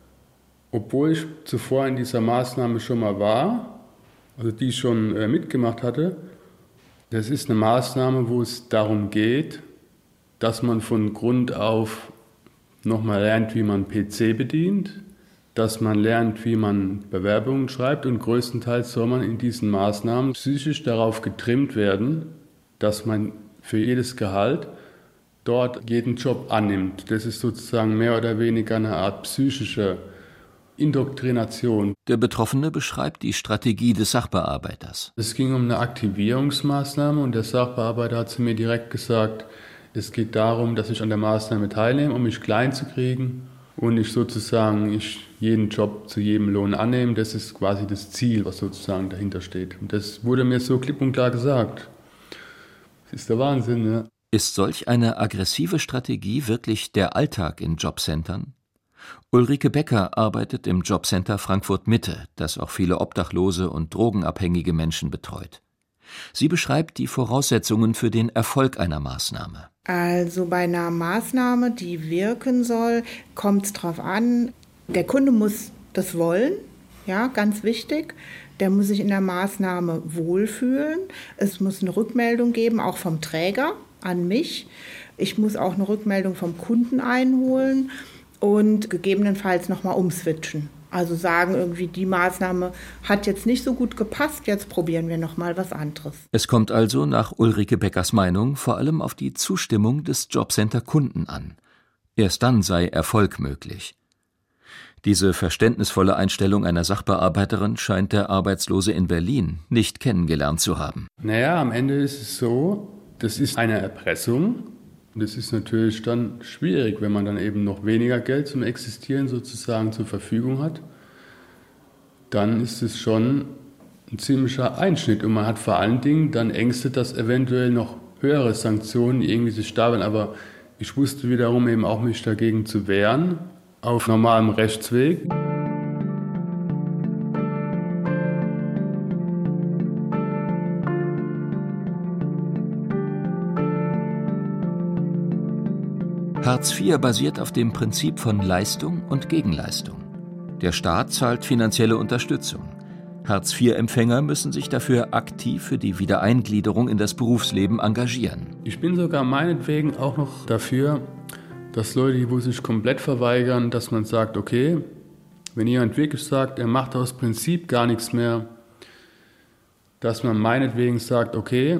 obwohl ich zuvor in dieser Maßnahme schon mal war, also die schon äh, mitgemacht hatte. Das ist eine Maßnahme, wo es darum geht, dass man von Grund auf nochmal lernt, wie man P C bedient, dass man lernt, wie man Bewerbungen schreibt und größtenteils soll man in diesen Maßnahmen psychisch darauf getrimmt werden, dass man für jedes Gehalt dort jeden Job annimmt. Das ist sozusagen mehr oder weniger eine Art psychische Indoktrination. Der Betroffene beschreibt die Strategie des Sachbearbeiters. Es ging um eine Aktivierungsmaßnahme und der Sachbearbeiter hat zu mir direkt gesagt, es geht darum, dass ich an der Maßnahme teilnehme, um mich klein zu kriegen und ich sozusagen ich jeden Job zu jedem Lohn annehme. Das ist quasi das Ziel, was sozusagen dahinter steht. Und das wurde mir so klipp und klar gesagt. Das ist der Wahnsinn, ja. Ist solch eine aggressive Strategie wirklich der Alltag in Jobcentern? Ulrike Becker arbeitet im Jobcenter Frankfurt Mitte, das auch viele obdachlose und drogenabhängige Menschen betreut. Sie beschreibt die Voraussetzungen für den Erfolg einer Maßnahme. Also bei einer Maßnahme, die wirken soll, kommt es darauf an, der Kunde muss das wollen, ja, ganz wichtig. Der muss sich in der Maßnahme wohlfühlen. Es muss eine Rückmeldung geben, auch vom Träger an mich. Ich muss auch eine Rückmeldung vom Kunden einholen und gegebenenfalls nochmal umswitchen. Also sagen irgendwie, die Maßnahme hat jetzt nicht so gut gepasst, jetzt probieren wir nochmal was anderes. Es kommt also nach Ulrike Beckers Meinung vor allem auf die Zustimmung des Jobcenter-Kunden an. Erst dann sei Erfolg möglich. Diese verständnisvolle Einstellung einer Sachbearbeiterin scheint der Arbeitslose in Berlin nicht kennengelernt zu haben. Naja, am Ende ist es so, das ist eine Erpressung. Das ist natürlich dann schwierig, wenn man dann eben noch weniger Geld zum Existieren sozusagen zur Verfügung hat. Dann ist es schon ein ziemlicher Einschnitt. Und man hat vor allen Dingen dann Ängste, dass eventuell noch höhere Sanktionen irgendwie sich stapeln. Aber ich wusste wiederum eben auch, mich dagegen zu wehren, auf normalem Rechtsweg. Hartz vier basiert auf dem Prinzip von Leistung und Gegenleistung. Der Staat zahlt finanzielle Unterstützung. Hartz vier Empfänger müssen sich dafür aktiv für die Wiedereingliederung in das Berufsleben engagieren. Ich bin sogar meinetwegen auch noch dafür, dass Leute, die sich komplett verweigern, dass man sagt, okay, wenn jemand wirklich sagt, er macht aus Prinzip gar nichts mehr, dass man meinetwegen sagt, okay,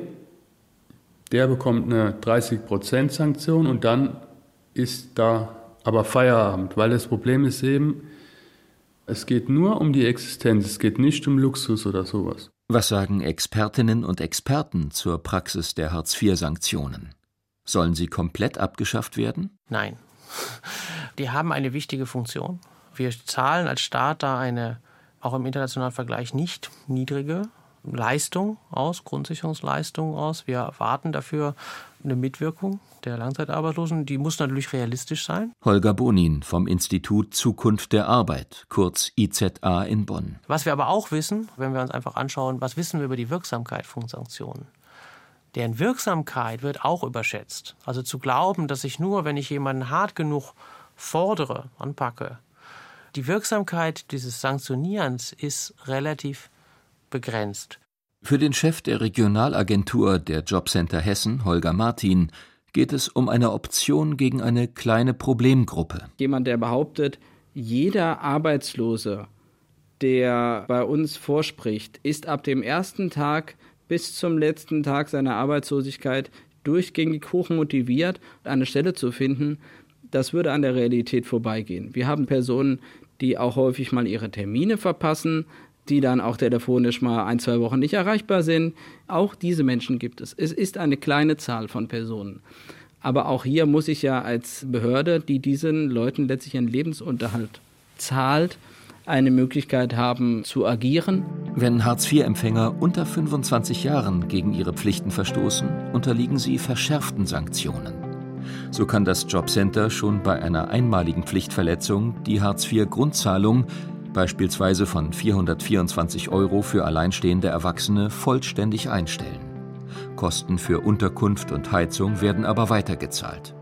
der bekommt eine dreißig Prozent Sanktion und dann ist da aber Feierabend, weil das Problem ist eben, es geht nur um die Existenz, es geht nicht um Luxus oder sowas. Was sagen Expertinnen und Experten zur Praxis der Hartz vier Sanktionen? Sollen sie komplett abgeschafft werden? Nein. Die haben eine wichtige Funktion. Wir zahlen als Staat da eine, auch im internationalen Vergleich, nicht niedrige Leistung aus, Grundsicherungsleistung aus. Wir erwarten dafür eine Mitwirkung der Langzeitarbeitslosen. Die muss natürlich realistisch sein. Holger Bonin vom Institut Zukunft der Arbeit, kurz I Z A in Bonn. Was wir aber auch wissen, wenn wir uns einfach anschauen, was wissen wir über die Wirksamkeit von Sanktionen? Deren Wirksamkeit wird auch überschätzt. Also zu glauben, dass ich nur, wenn ich jemanden hart genug fordere, anpacke, die Wirksamkeit dieses Sanktionierens ist relativ begrenzt. Für den Chef der Regionalagentur der Jobcenter Hessen, Holger Martin, geht es um eine Option gegen eine kleine Problemgruppe. Jemand, der behauptet, jeder Arbeitslose, der bei uns vorspricht, ist ab dem ersten Tag bis zum letzten Tag seiner Arbeitslosigkeit durchgängig hochmotiviert, eine Stelle zu finden, das würde an der Realität vorbeigehen. Wir haben Personen, die auch häufig mal ihre Termine verpassen, die dann auch telefonisch mal ein, zwei Wochen nicht erreichbar sind. Auch diese Menschen gibt es. Es ist eine kleine Zahl von Personen. Aber auch hier muss ich ja als Behörde, die diesen Leuten letztlich ihren Lebensunterhalt zahlt, eine Möglichkeit haben zu agieren. Wenn Hartz vier Empfänger unter fünfundzwanzig Jahren gegen ihre Pflichten verstoßen, unterliegen sie verschärften Sanktionen. So kann das Jobcenter schon bei einer einmaligen Pflichtverletzung die Hartz vier Grundzahlung beispielsweise von vierhundertvierundzwanzig Euro für alleinstehende Erwachsene vollständig einstellen. Kosten für Unterkunft und Heizung werden aber weitergezahlt.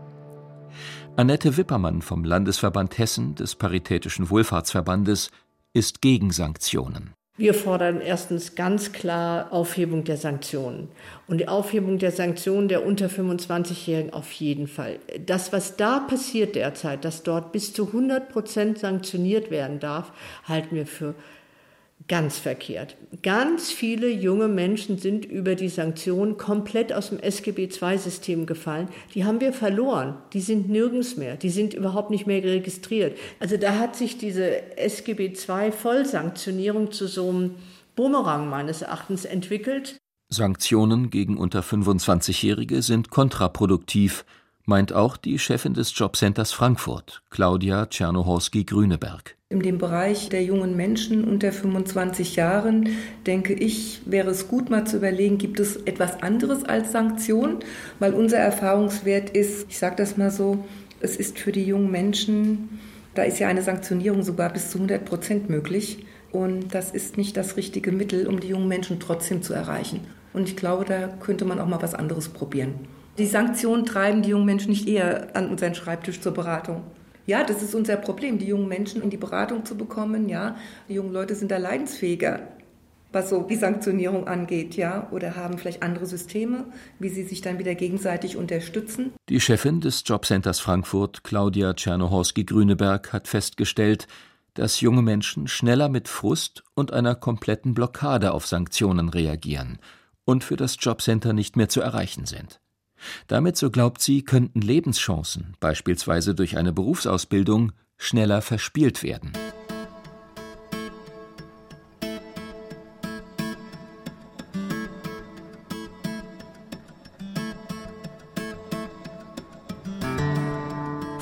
Annette Wippermann vom Landesverband Hessen des Paritätischen Wohlfahrtsverbandes ist gegen Sanktionen. Wir fordern erstens ganz klar Aufhebung der Sanktionen. Und die Aufhebung der Sanktionen der unter fünfundzwanzigjährigen auf jeden Fall. Das, was da passiert derzeit, dass dort bis zu hundert Prozent sanktioniert werden darf, halten wir für ganz verkehrt. Ganz viele junge Menschen sind über die Sanktionen komplett aus dem S G B zwei System gefallen. Die haben wir verloren. Die sind nirgends mehr. Die sind überhaupt nicht mehr registriert. Also da hat sich diese S G B zwei Vollsanktionierung zu so einem Bumerang meines Erachtens entwickelt. Sanktionen gegen unter fünfundzwanzigjährige sind kontraproduktiv, meint auch die Chefin des Jobcenters Frankfurt, Claudia Czernohorski-Grüneberg. In dem Bereich der jungen Menschen unter fünfundzwanzig Jahren, denke ich, wäre es gut, mal zu überlegen, gibt es etwas anderes als Sanktion? Weil unser Erfahrungswert ist, ich sage das mal so, es ist für die jungen Menschen, da ist ja eine Sanktionierung sogar bis zu hundert Prozent möglich. Und das ist nicht das richtige Mittel, um die jungen Menschen trotzdem zu erreichen. Und ich glaube, da könnte man auch mal was anderes probieren. Die Sanktionen treiben die jungen Menschen nicht eher an unseren Schreibtisch zur Beratung. Ja, das ist unser Problem, die jungen Menschen in die Beratung zu bekommen. Ja, die jungen Leute sind da leidensfähiger, was so die Sanktionierung angeht, ja, oder haben vielleicht andere Systeme, wie sie sich dann wieder gegenseitig unterstützen. Die Chefin des Jobcenters Frankfurt, Claudia Czernohorski-Grüneberg, hat festgestellt, dass junge Menschen schneller mit Frust und einer kompletten Blockade auf Sanktionen reagieren und für das Jobcenter nicht mehr zu erreichen sind. Damit, so glaubt sie, könnten Lebenschancen, beispielsweise durch eine Berufsausbildung, schneller verspielt werden.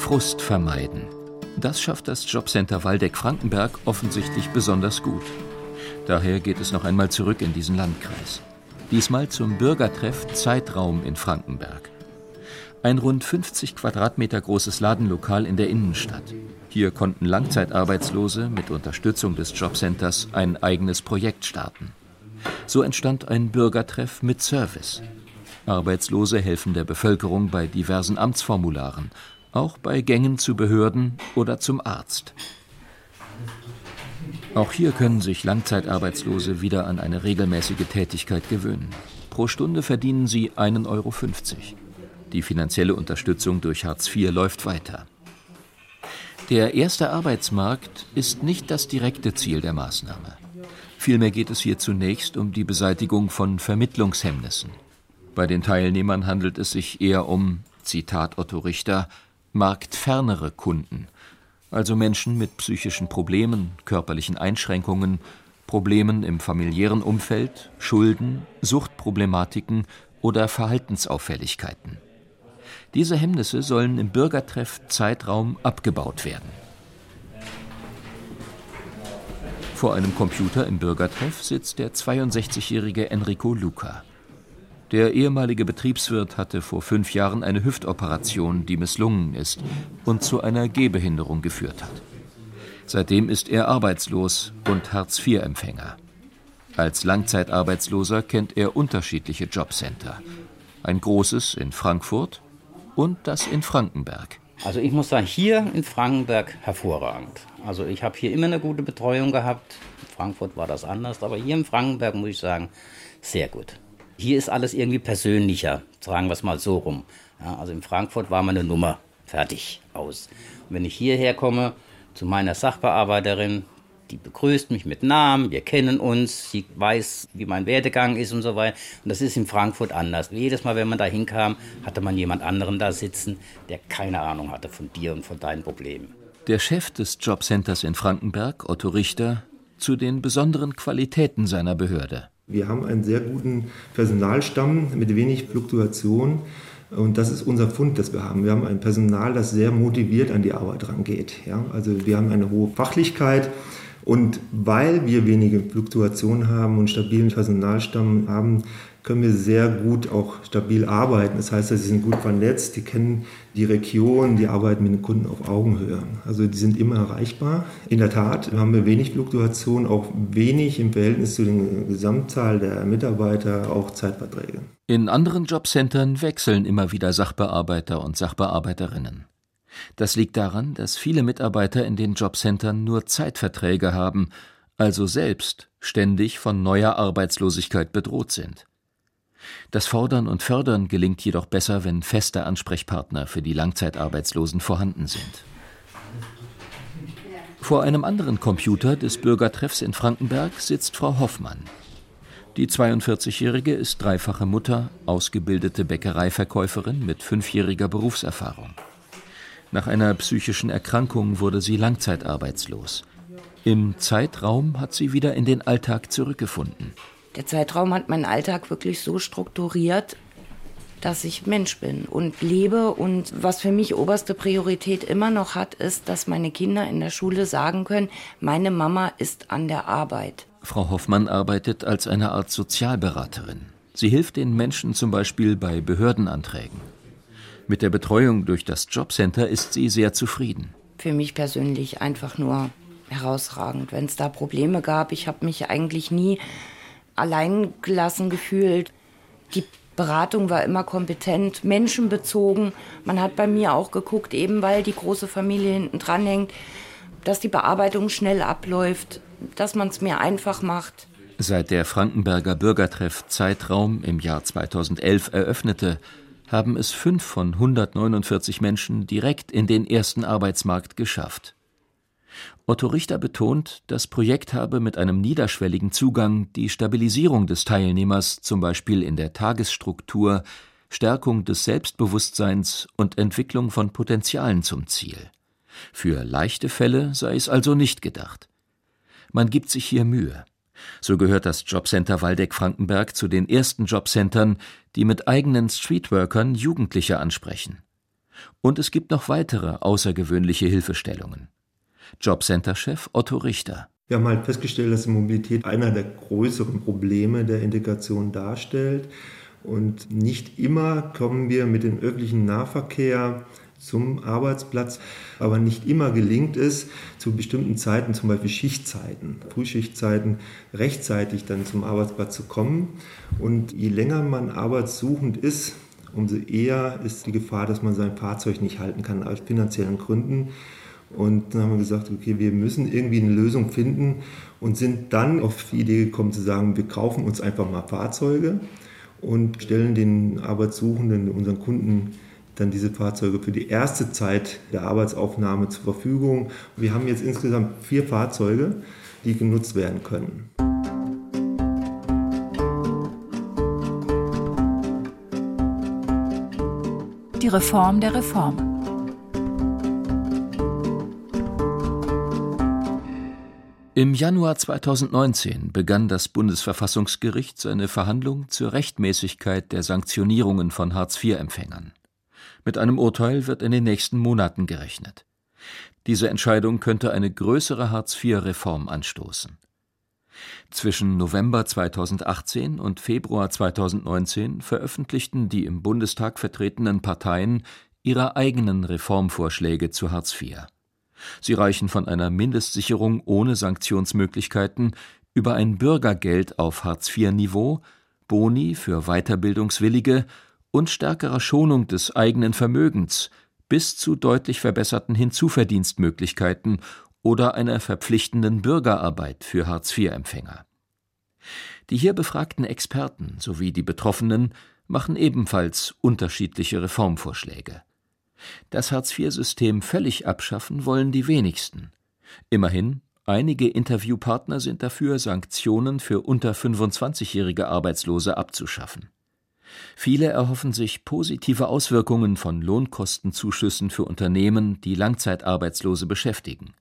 Frust vermeiden. Das schafft das Jobcenter Waldeck-Frankenberg offensichtlich besonders gut. Daher geht es noch einmal zurück in diesen Landkreis. Diesmal zum Bürgertreff Zeitraum in Frankenberg. Ein rund fünfzig Quadratmeter großes Ladenlokal in der Innenstadt. Hier konnten Langzeitarbeitslose mit Unterstützung des Jobcenters ein eigenes Projekt starten. So entstand ein Bürgertreff mit Service. Arbeitslose helfen der Bevölkerung bei diversen Amtsformularen, auch bei Gängen zu Behörden oder zum Arzt. Auch hier können sich Langzeitarbeitslose wieder an eine regelmäßige Tätigkeit gewöhnen. Pro Stunde verdienen sie einen Euro fünfzig. Die finanzielle Unterstützung durch Hartz vier läuft weiter. Der erste Arbeitsmarkt ist nicht das direkte Ziel der Maßnahme. Vielmehr geht es hier zunächst um die Beseitigung von Vermittlungshemmnissen. Bei den Teilnehmern handelt es sich eher um, Zitat Otto Richter, marktfernere Kunden, also Menschen mit psychischen Problemen, körperlichen Einschränkungen, Problemen im familiären Umfeld, Schulden, Suchtproblematiken oder Verhaltensauffälligkeiten. Diese Hemmnisse sollen im Bürgertreff Zeitraum abgebaut werden. Vor einem Computer im Bürgertreff sitzt der zweiundsechzigjährige Enrico Luca. Der ehemalige Betriebswirt hatte vor fünf Jahren eine Hüftoperation, die misslungen ist und zu einer Gehbehinderung geführt hat. Seitdem ist er arbeitslos und Hartz vier Empfänger. Als Langzeitarbeitsloser kennt er unterschiedliche Jobcenter. Ein großes in Frankfurt und das in Frankenberg. Also ich muss sagen, hier in Frankenberg hervorragend. Also ich habe hier immer eine gute Betreuung gehabt. In Frankfurt war das anders, aber hier in Frankenberg muss ich sagen, sehr gut. Hier ist alles irgendwie persönlicher, sagen wir es mal so rum. Ja, also in Frankfurt war meine Nummer fertig, aus. Und wenn ich hierher komme zu meiner Sachbearbeiterin, die begrüßt mich mit Namen, wir kennen uns, sie weiß, wie mein Werdegang ist und so weiter. Und das ist in Frankfurt anders. Jedes Mal, wenn man da hinkam, hatte man jemand anderen da sitzen, der keine Ahnung hatte von dir und von deinen Problemen. Der Chef des Jobcenters in Frankenberg, Otto Richter, zu den besonderen Qualitäten seiner Behörde. Wir haben einen sehr guten Personalstamm mit wenig Fluktuation. Und das ist unser Fund, das wir haben. Wir haben ein Personal, das sehr motiviert an die Arbeit rangeht. Ja? Also wir haben eine hohe Fachlichkeit. Und weil wir wenige Fluktuationen haben und stabilen Personalstamm haben, können wir sehr gut auch stabil arbeiten. Das heißt, sie sind gut vernetzt, die kennen die Region, die arbeiten mit den Kunden auf Augenhöhe. Also die sind immer erreichbar. In der Tat haben wir wenig Fluktuation, auch wenig im Verhältnis zu der Gesamtzahl der Mitarbeiter, auch Zeitverträge. In anderen Jobcentern wechseln immer wieder Sachbearbeiter und Sachbearbeiterinnen. Das liegt daran, dass viele Mitarbeiter in den Jobcentern nur Zeitverträge haben, also selbst ständig von neuer Arbeitslosigkeit bedroht sind. Das Fordern und Fördern gelingt jedoch besser, wenn feste Ansprechpartner für die Langzeitarbeitslosen vorhanden sind. Vor einem anderen Computer des Bürgertreffs in Frankenberg sitzt Frau Hoffmann. Die zweiundvierzigjährige ist dreifache Mutter, ausgebildete Bäckereiverkäuferin mit fünfjähriger Berufserfahrung. Nach einer psychischen Erkrankung wurde sie langzeitarbeitslos. Im Zeitraum hat sie wieder in den Alltag zurückgefunden. Der Zeitraum hat meinen Alltag wirklich so strukturiert, dass ich Mensch bin und lebe. Und was für mich oberste Priorität immer noch hat, ist, dass meine Kinder in der Schule sagen können, meine Mama ist an der Arbeit. Frau Hoffmann arbeitet als eine Art Sozialberaterin. Sie hilft den Menschen zum Beispiel bei Behördenanträgen. Mit der Betreuung durch das Jobcenter ist sie sehr zufrieden. Für mich persönlich einfach nur herausragend. Wenn es da Probleme gab, ich habe mich eigentlich nie allein gelassen gefühlt. Die Beratung war immer kompetent, menschenbezogen. Man hat bei mir auch geguckt, eben weil die große Familie hinten dran hängt, dass die Bearbeitung schnell abläuft, dass man es mir einfach macht. Seit der Frankenberger Bürgertreff Zeitraum im Jahr zweitausendelf eröffnete, haben es fünf von hundertneunundvierzig Menschen direkt in den ersten Arbeitsmarkt geschafft. Otto Richter betont, das Projekt habe mit einem niederschwelligen Zugang die Stabilisierung des Teilnehmers, zum Beispiel in der Tagesstruktur, Stärkung des Selbstbewusstseins und Entwicklung von Potenzialen zum Ziel. Für leichte Fälle sei es also nicht gedacht. Man gibt sich hier Mühe. So gehört das Jobcenter Waldeck-Frankenberg zu den ersten Jobcentern, die mit eigenen Streetworkern Jugendliche ansprechen. Und es gibt noch weitere außergewöhnliche Hilfestellungen. Jobcenter-Chef Otto Richter. Wir haben halt festgestellt, dass die Mobilität einer der größeren Probleme der Integration darstellt. Und nicht immer kommen wir mit dem öffentlichen Nahverkehr zum Arbeitsplatz, aber nicht immer gelingt es, zu bestimmten Zeiten, zum Beispiel Schichtzeiten, Frühschichtzeiten, rechtzeitig dann zum Arbeitsplatz zu kommen. Und je länger man arbeitssuchend ist, umso eher ist die Gefahr, dass man sein Fahrzeug nicht halten kann, aus finanziellen Gründen. Und dann haben wir gesagt, okay, wir müssen irgendwie eine Lösung finden und sind dann auf die Idee gekommen zu sagen, wir kaufen uns einfach mal Fahrzeuge und stellen den Arbeitssuchenden, unseren Kunden, dann diese Fahrzeuge für die erste Zeit der Arbeitsaufnahme zur Verfügung. Wir haben jetzt insgesamt vier Fahrzeuge, die genutzt werden können. Die Reform der Reform. Im Januar zweitausendneunzehn begann das Bundesverfassungsgericht seine Verhandlung zur Rechtmäßigkeit der Sanktionierungen von Hartz-vier-Empfängern. Mit einem Urteil wird in den nächsten Monaten gerechnet. Diese Entscheidung könnte eine größere Hartz-vier-Reform anstoßen. Zwischen November zweitausendachtzehn und Februar zweitausendneunzehn veröffentlichten die im Bundestag vertretenen Parteien ihre eigenen Reformvorschläge zu Hartz vier. Sie reichen von einer Mindestsicherung ohne Sanktionsmöglichkeiten über ein Bürgergeld auf Hartz vier Niveau, Boni für Weiterbildungswillige und stärkerer Schonung des eigenen Vermögens bis zu deutlich verbesserten Hinzuverdienstmöglichkeiten oder einer verpflichtenden Bürgerarbeit für Hartz vier Empfänger. Die hier befragten Experten sowie die Betroffenen machen ebenfalls unterschiedliche Reformvorschläge. Das Hartz vier System völlig abschaffen wollen die wenigsten. Immerhin, einige Interviewpartner sind dafür, Sanktionen für unter fünfundzwanzigjährige Arbeitslose abzuschaffen. Viele erhoffen sich positive Auswirkungen von Lohnkostenzuschüssen für Unternehmen, die Langzeitarbeitslose beschäftigen.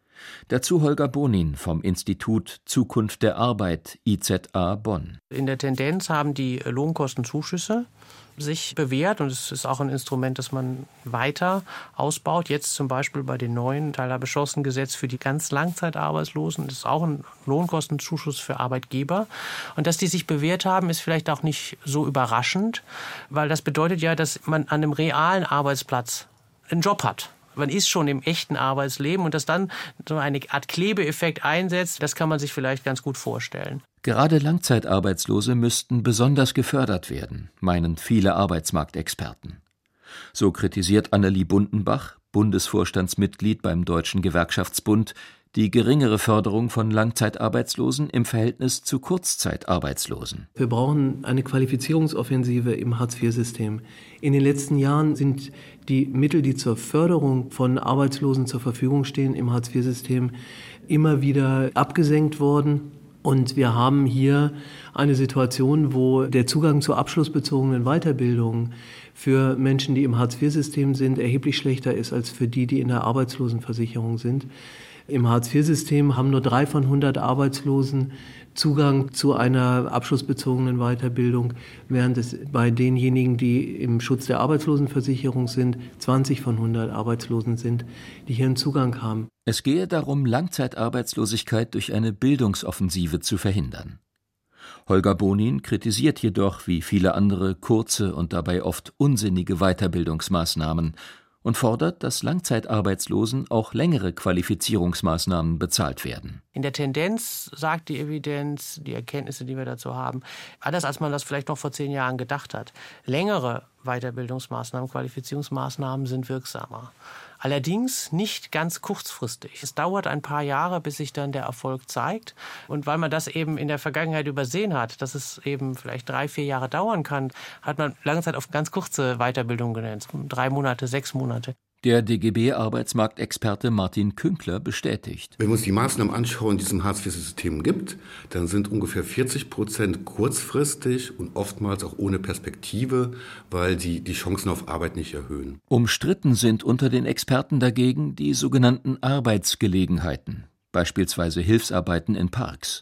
Dazu Holger Bonin vom Institut Zukunft der Arbeit I Z A Bonn. In der Tendenz haben die Lohnkostenzuschüsse sich bewährt und es ist auch ein Instrument, das man weiter ausbaut. Jetzt zum Beispiel bei dem neuen teilhaberbeschlossenen Gesetz für die ganz Langzeitarbeitslosen. Das ist auch ein Lohnkostenzuschuss für Arbeitgeber. Und dass die sich bewährt haben, ist vielleicht auch nicht so überraschend, weil das bedeutet ja, dass man an einem realen Arbeitsplatz einen Job hat. Man ist schon im echten Arbeitsleben und dass dann so eine Art Klebeeffekt einsetzt, das kann man sich vielleicht ganz gut vorstellen. Gerade Langzeitarbeitslose müssten besonders gefördert werden, meinen viele Arbeitsmarktexperten. So kritisiert Annelie Bundenbach, Bundesvorstandsmitglied beim Deutschen Gewerkschaftsbund, die geringere Förderung von Langzeitarbeitslosen im Verhältnis zu Kurzzeitarbeitslosen. Wir brauchen eine Qualifizierungsoffensive im Hartz vier System. In den letzten Jahren sind die Mittel, die zur Förderung von Arbeitslosen zur Verfügung stehen im Hartz vier System, immer wieder abgesenkt worden. Und wir haben hier eine Situation, wo der Zugang zur abschlussbezogenen Weiterbildung für Menschen, die im Hartz vier System sind, erheblich schlechter ist als für die, die in der Arbeitslosenversicherung sind. Im Hartz vier System haben nur drei von hundert Arbeitslosen Zugang zu einer abschlussbezogenen Weiterbildung, während es bei denjenigen, die im Schutz der Arbeitslosenversicherung sind, zwanzig von hundert Arbeitslosen sind, die hier einen Zugang haben. Es gehe darum, Langzeitarbeitslosigkeit durch eine Bildungsoffensive zu verhindern. Holger Bonin kritisiert jedoch, wie viele andere, kurze und dabei oft unsinnige Weiterbildungsmaßnahmen und fordert, dass Langzeitarbeitslosen auch längere Qualifizierungsmaßnahmen bezahlt werden. In der Tendenz sagt die Evidenz, die Erkenntnisse, die wir dazu haben, anders als man das vielleicht noch vor zehn Jahren gedacht hat. Längere Weiterbildungsmaßnahmen, Qualifizierungsmaßnahmen sind wirksamer. Allerdings nicht ganz kurzfristig. Es dauert ein paar Jahre, bis sich dann der Erfolg zeigt. Und weil man das eben in der Vergangenheit übersehen hat, dass es eben vielleicht drei, vier Jahre dauern kann, hat man lange Zeit auf ganz kurze Weiterbildung genannt. Drei Monate, sechs Monate. Der D G B-Arbeitsmarktexperte Martin Künkler bestätigt. Wenn wir uns die Maßnahmen anschauen, die es im Hartz vier System gibt, dann sind ungefähr vierzig Prozent kurzfristig und oftmals auch ohne Perspektive, weil die die Chancen auf Arbeit nicht erhöhen. Umstritten sind unter den Experten dagegen die sogenannten Arbeitsgelegenheiten, beispielsweise Hilfsarbeiten in Parks.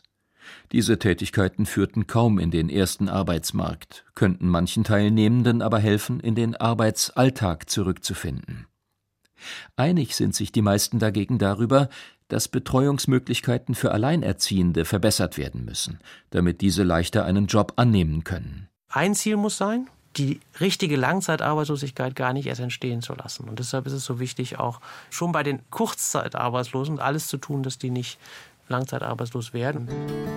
Diese Tätigkeiten führten kaum in den ersten Arbeitsmarkt, könnten manchen Teilnehmenden aber helfen, in den Arbeitsalltag zurückzufinden. Einig sind sich die meisten dagegen darüber, dass Betreuungsmöglichkeiten für Alleinerziehende verbessert werden müssen, damit diese leichter einen Job annehmen können. Ein Ziel muss sein, die richtige Langzeitarbeitslosigkeit gar nicht erst entstehen zu lassen. Und deshalb ist es so wichtig, auch schon bei den Kurzzeitarbeitslosen alles zu tun, dass die nicht langzeitarbeitslos werden.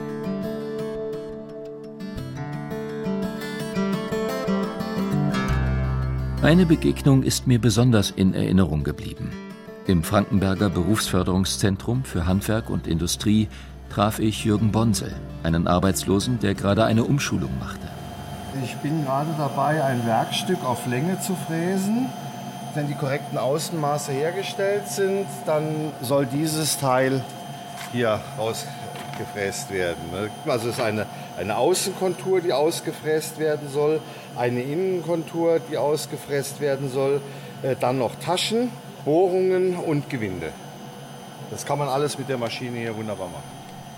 Eine Begegnung ist mir besonders in Erinnerung geblieben. Im Frankenberger Berufsförderungszentrum für Handwerk und Industrie traf ich Jürgen Bonsel, einen Arbeitslosen, der gerade eine Umschulung machte. Ich bin gerade dabei, ein Werkstück auf Länge zu fräsen. Wenn die korrekten Außenmaße hergestellt sind, dann soll dieses Teil hier rausgefräst werden. Also es ist eine, eine Außenkontur, die ausgefräst werden soll, eine Innenkontur, die ausgefräst werden soll, dann noch Taschen, Bohrungen und Gewinde. Das kann man alles mit der Maschine hier wunderbar machen.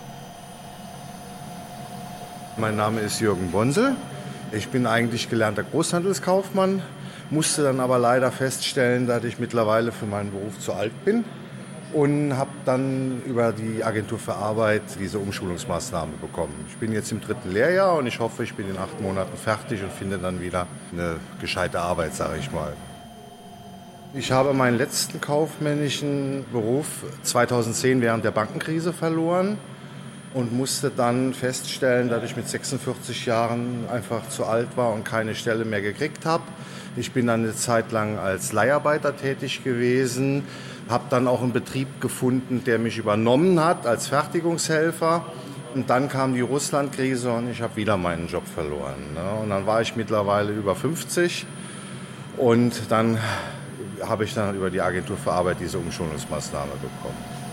Mein Name ist Jürgen Bonsel. Ich bin eigentlich gelernter Großhandelskaufmann, musste dann aber leider feststellen, dass ich mittlerweile für meinen Beruf zu alt bin und habe dann über die Agentur für Arbeit diese Umschulungsmaßnahme bekommen. Ich bin jetzt im dritten Lehrjahr und ich hoffe, ich bin in acht Monaten fertig und finde dann wieder eine gescheite Arbeit, sage ich mal. Ich habe meinen letzten kaufmännischen Beruf zweitausendzehn während der Bankenkrise verloren und musste dann feststellen, dass ich mit sechsundvierzig Jahren einfach zu alt war und keine Stelle mehr gekriegt habe. Ich bin dann eine Zeit lang als Leiharbeiter tätig gewesen, habe dann auch einen Betrieb gefunden, der mich übernommen hat als Fertigungshelfer. Und dann kam die Russlandkrise und ich habe wieder meinen Job verloren. Und dann war ich mittlerweile über fünfzig und dann habe ich dann über die Agentur für Arbeit diese Umschulungsmaßnahme bekommen.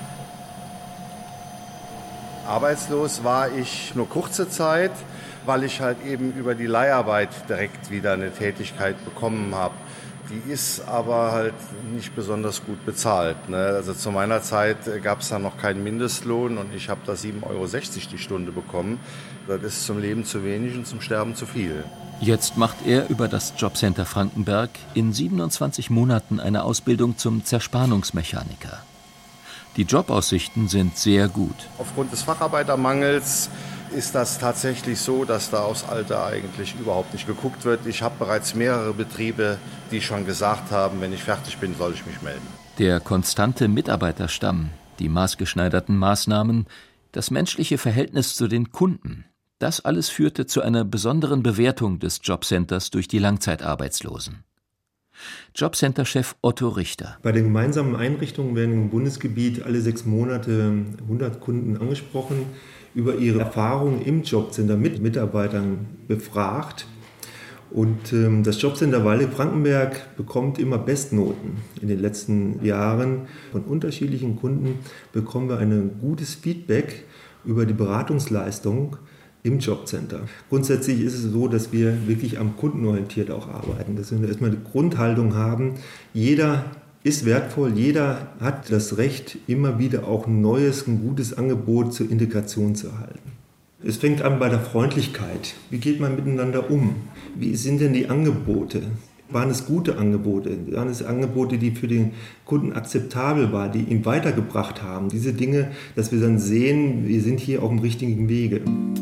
Arbeitslos war ich nur kurze Zeit, weil ich halt eben über die Leiharbeit direkt wieder eine Tätigkeit bekommen habe. Die ist aber halt nicht besonders gut bezahlt. Ne? Also zu meiner Zeit gab es da noch keinen Mindestlohn und ich habe da sieben Euro sechzig die Stunde bekommen. Das ist zum Leben zu wenig und zum Sterben zu viel. Jetzt macht er über das Jobcenter Frankenberg in siebenundzwanzig Monaten eine Ausbildung zum Zerspannungsmechaniker. Die Jobaussichten sind sehr gut. Aufgrund des Facharbeitermangels ist das tatsächlich so, dass da aufs Alter eigentlich überhaupt nicht geguckt wird. Ich habe bereits mehrere Betriebe, die schon gesagt haben, wenn ich fertig bin, soll ich mich melden. Der konstante Mitarbeiterstamm, die maßgeschneiderten Maßnahmen, das menschliche Verhältnis zu den Kunden, das alles führte zu einer besonderen Bewertung des Jobcenters durch die Langzeitarbeitslosen. Jobcenter-Chef Otto Richter. Bei den gemeinsamen Einrichtungen werden im Bundesgebiet alle sechs Monate hundert Kunden angesprochen, über ihre Erfahrungen im Jobcenter mit Mitarbeitern befragt. Und ähm, das Jobcenter Waldeck-Frankenberg bekommt immer Bestnoten. In den letzten Jahren von unterschiedlichen Kunden bekommen wir ein gutes Feedback über die Beratungsleistung im Jobcenter. Grundsätzlich ist es so, dass wir wirklich am kundenorientiert auch arbeiten. Dass wir erstmal eine Grundhaltung haben, jeder ist wertvoll, jeder hat das Recht, immer wieder auch ein neues, ein gutes Angebot zur Integration zu erhalten. Es fängt an bei der Freundlichkeit. Wie geht man miteinander um? Wie sind denn die Angebote? Waren es gute Angebote? Waren es Angebote, die für den Kunden akzeptabel waren, die ihn weitergebracht haben? Diese Dinge, dass wir dann sehen, wir sind hier auf dem richtigen Wege.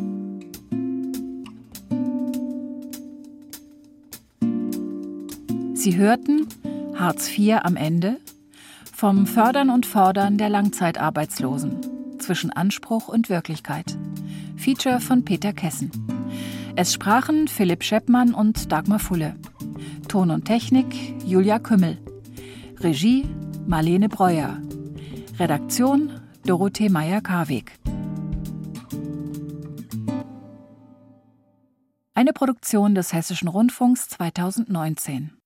Sie hörten Hartz vier am Ende vom Fördern und Fordern der Langzeitarbeitslosen zwischen Anspruch und Wirklichkeit. Feature von Peter Kessen. Es sprachen Philipp Scheppmann und Dagmar Fulle. Ton und Technik Julia Kümmel. Regie Marlene Breuer. Redaktion Dorothee Meyer-Karweg. Eine Produktion des Hessischen Rundfunks zweitausendneunzehn.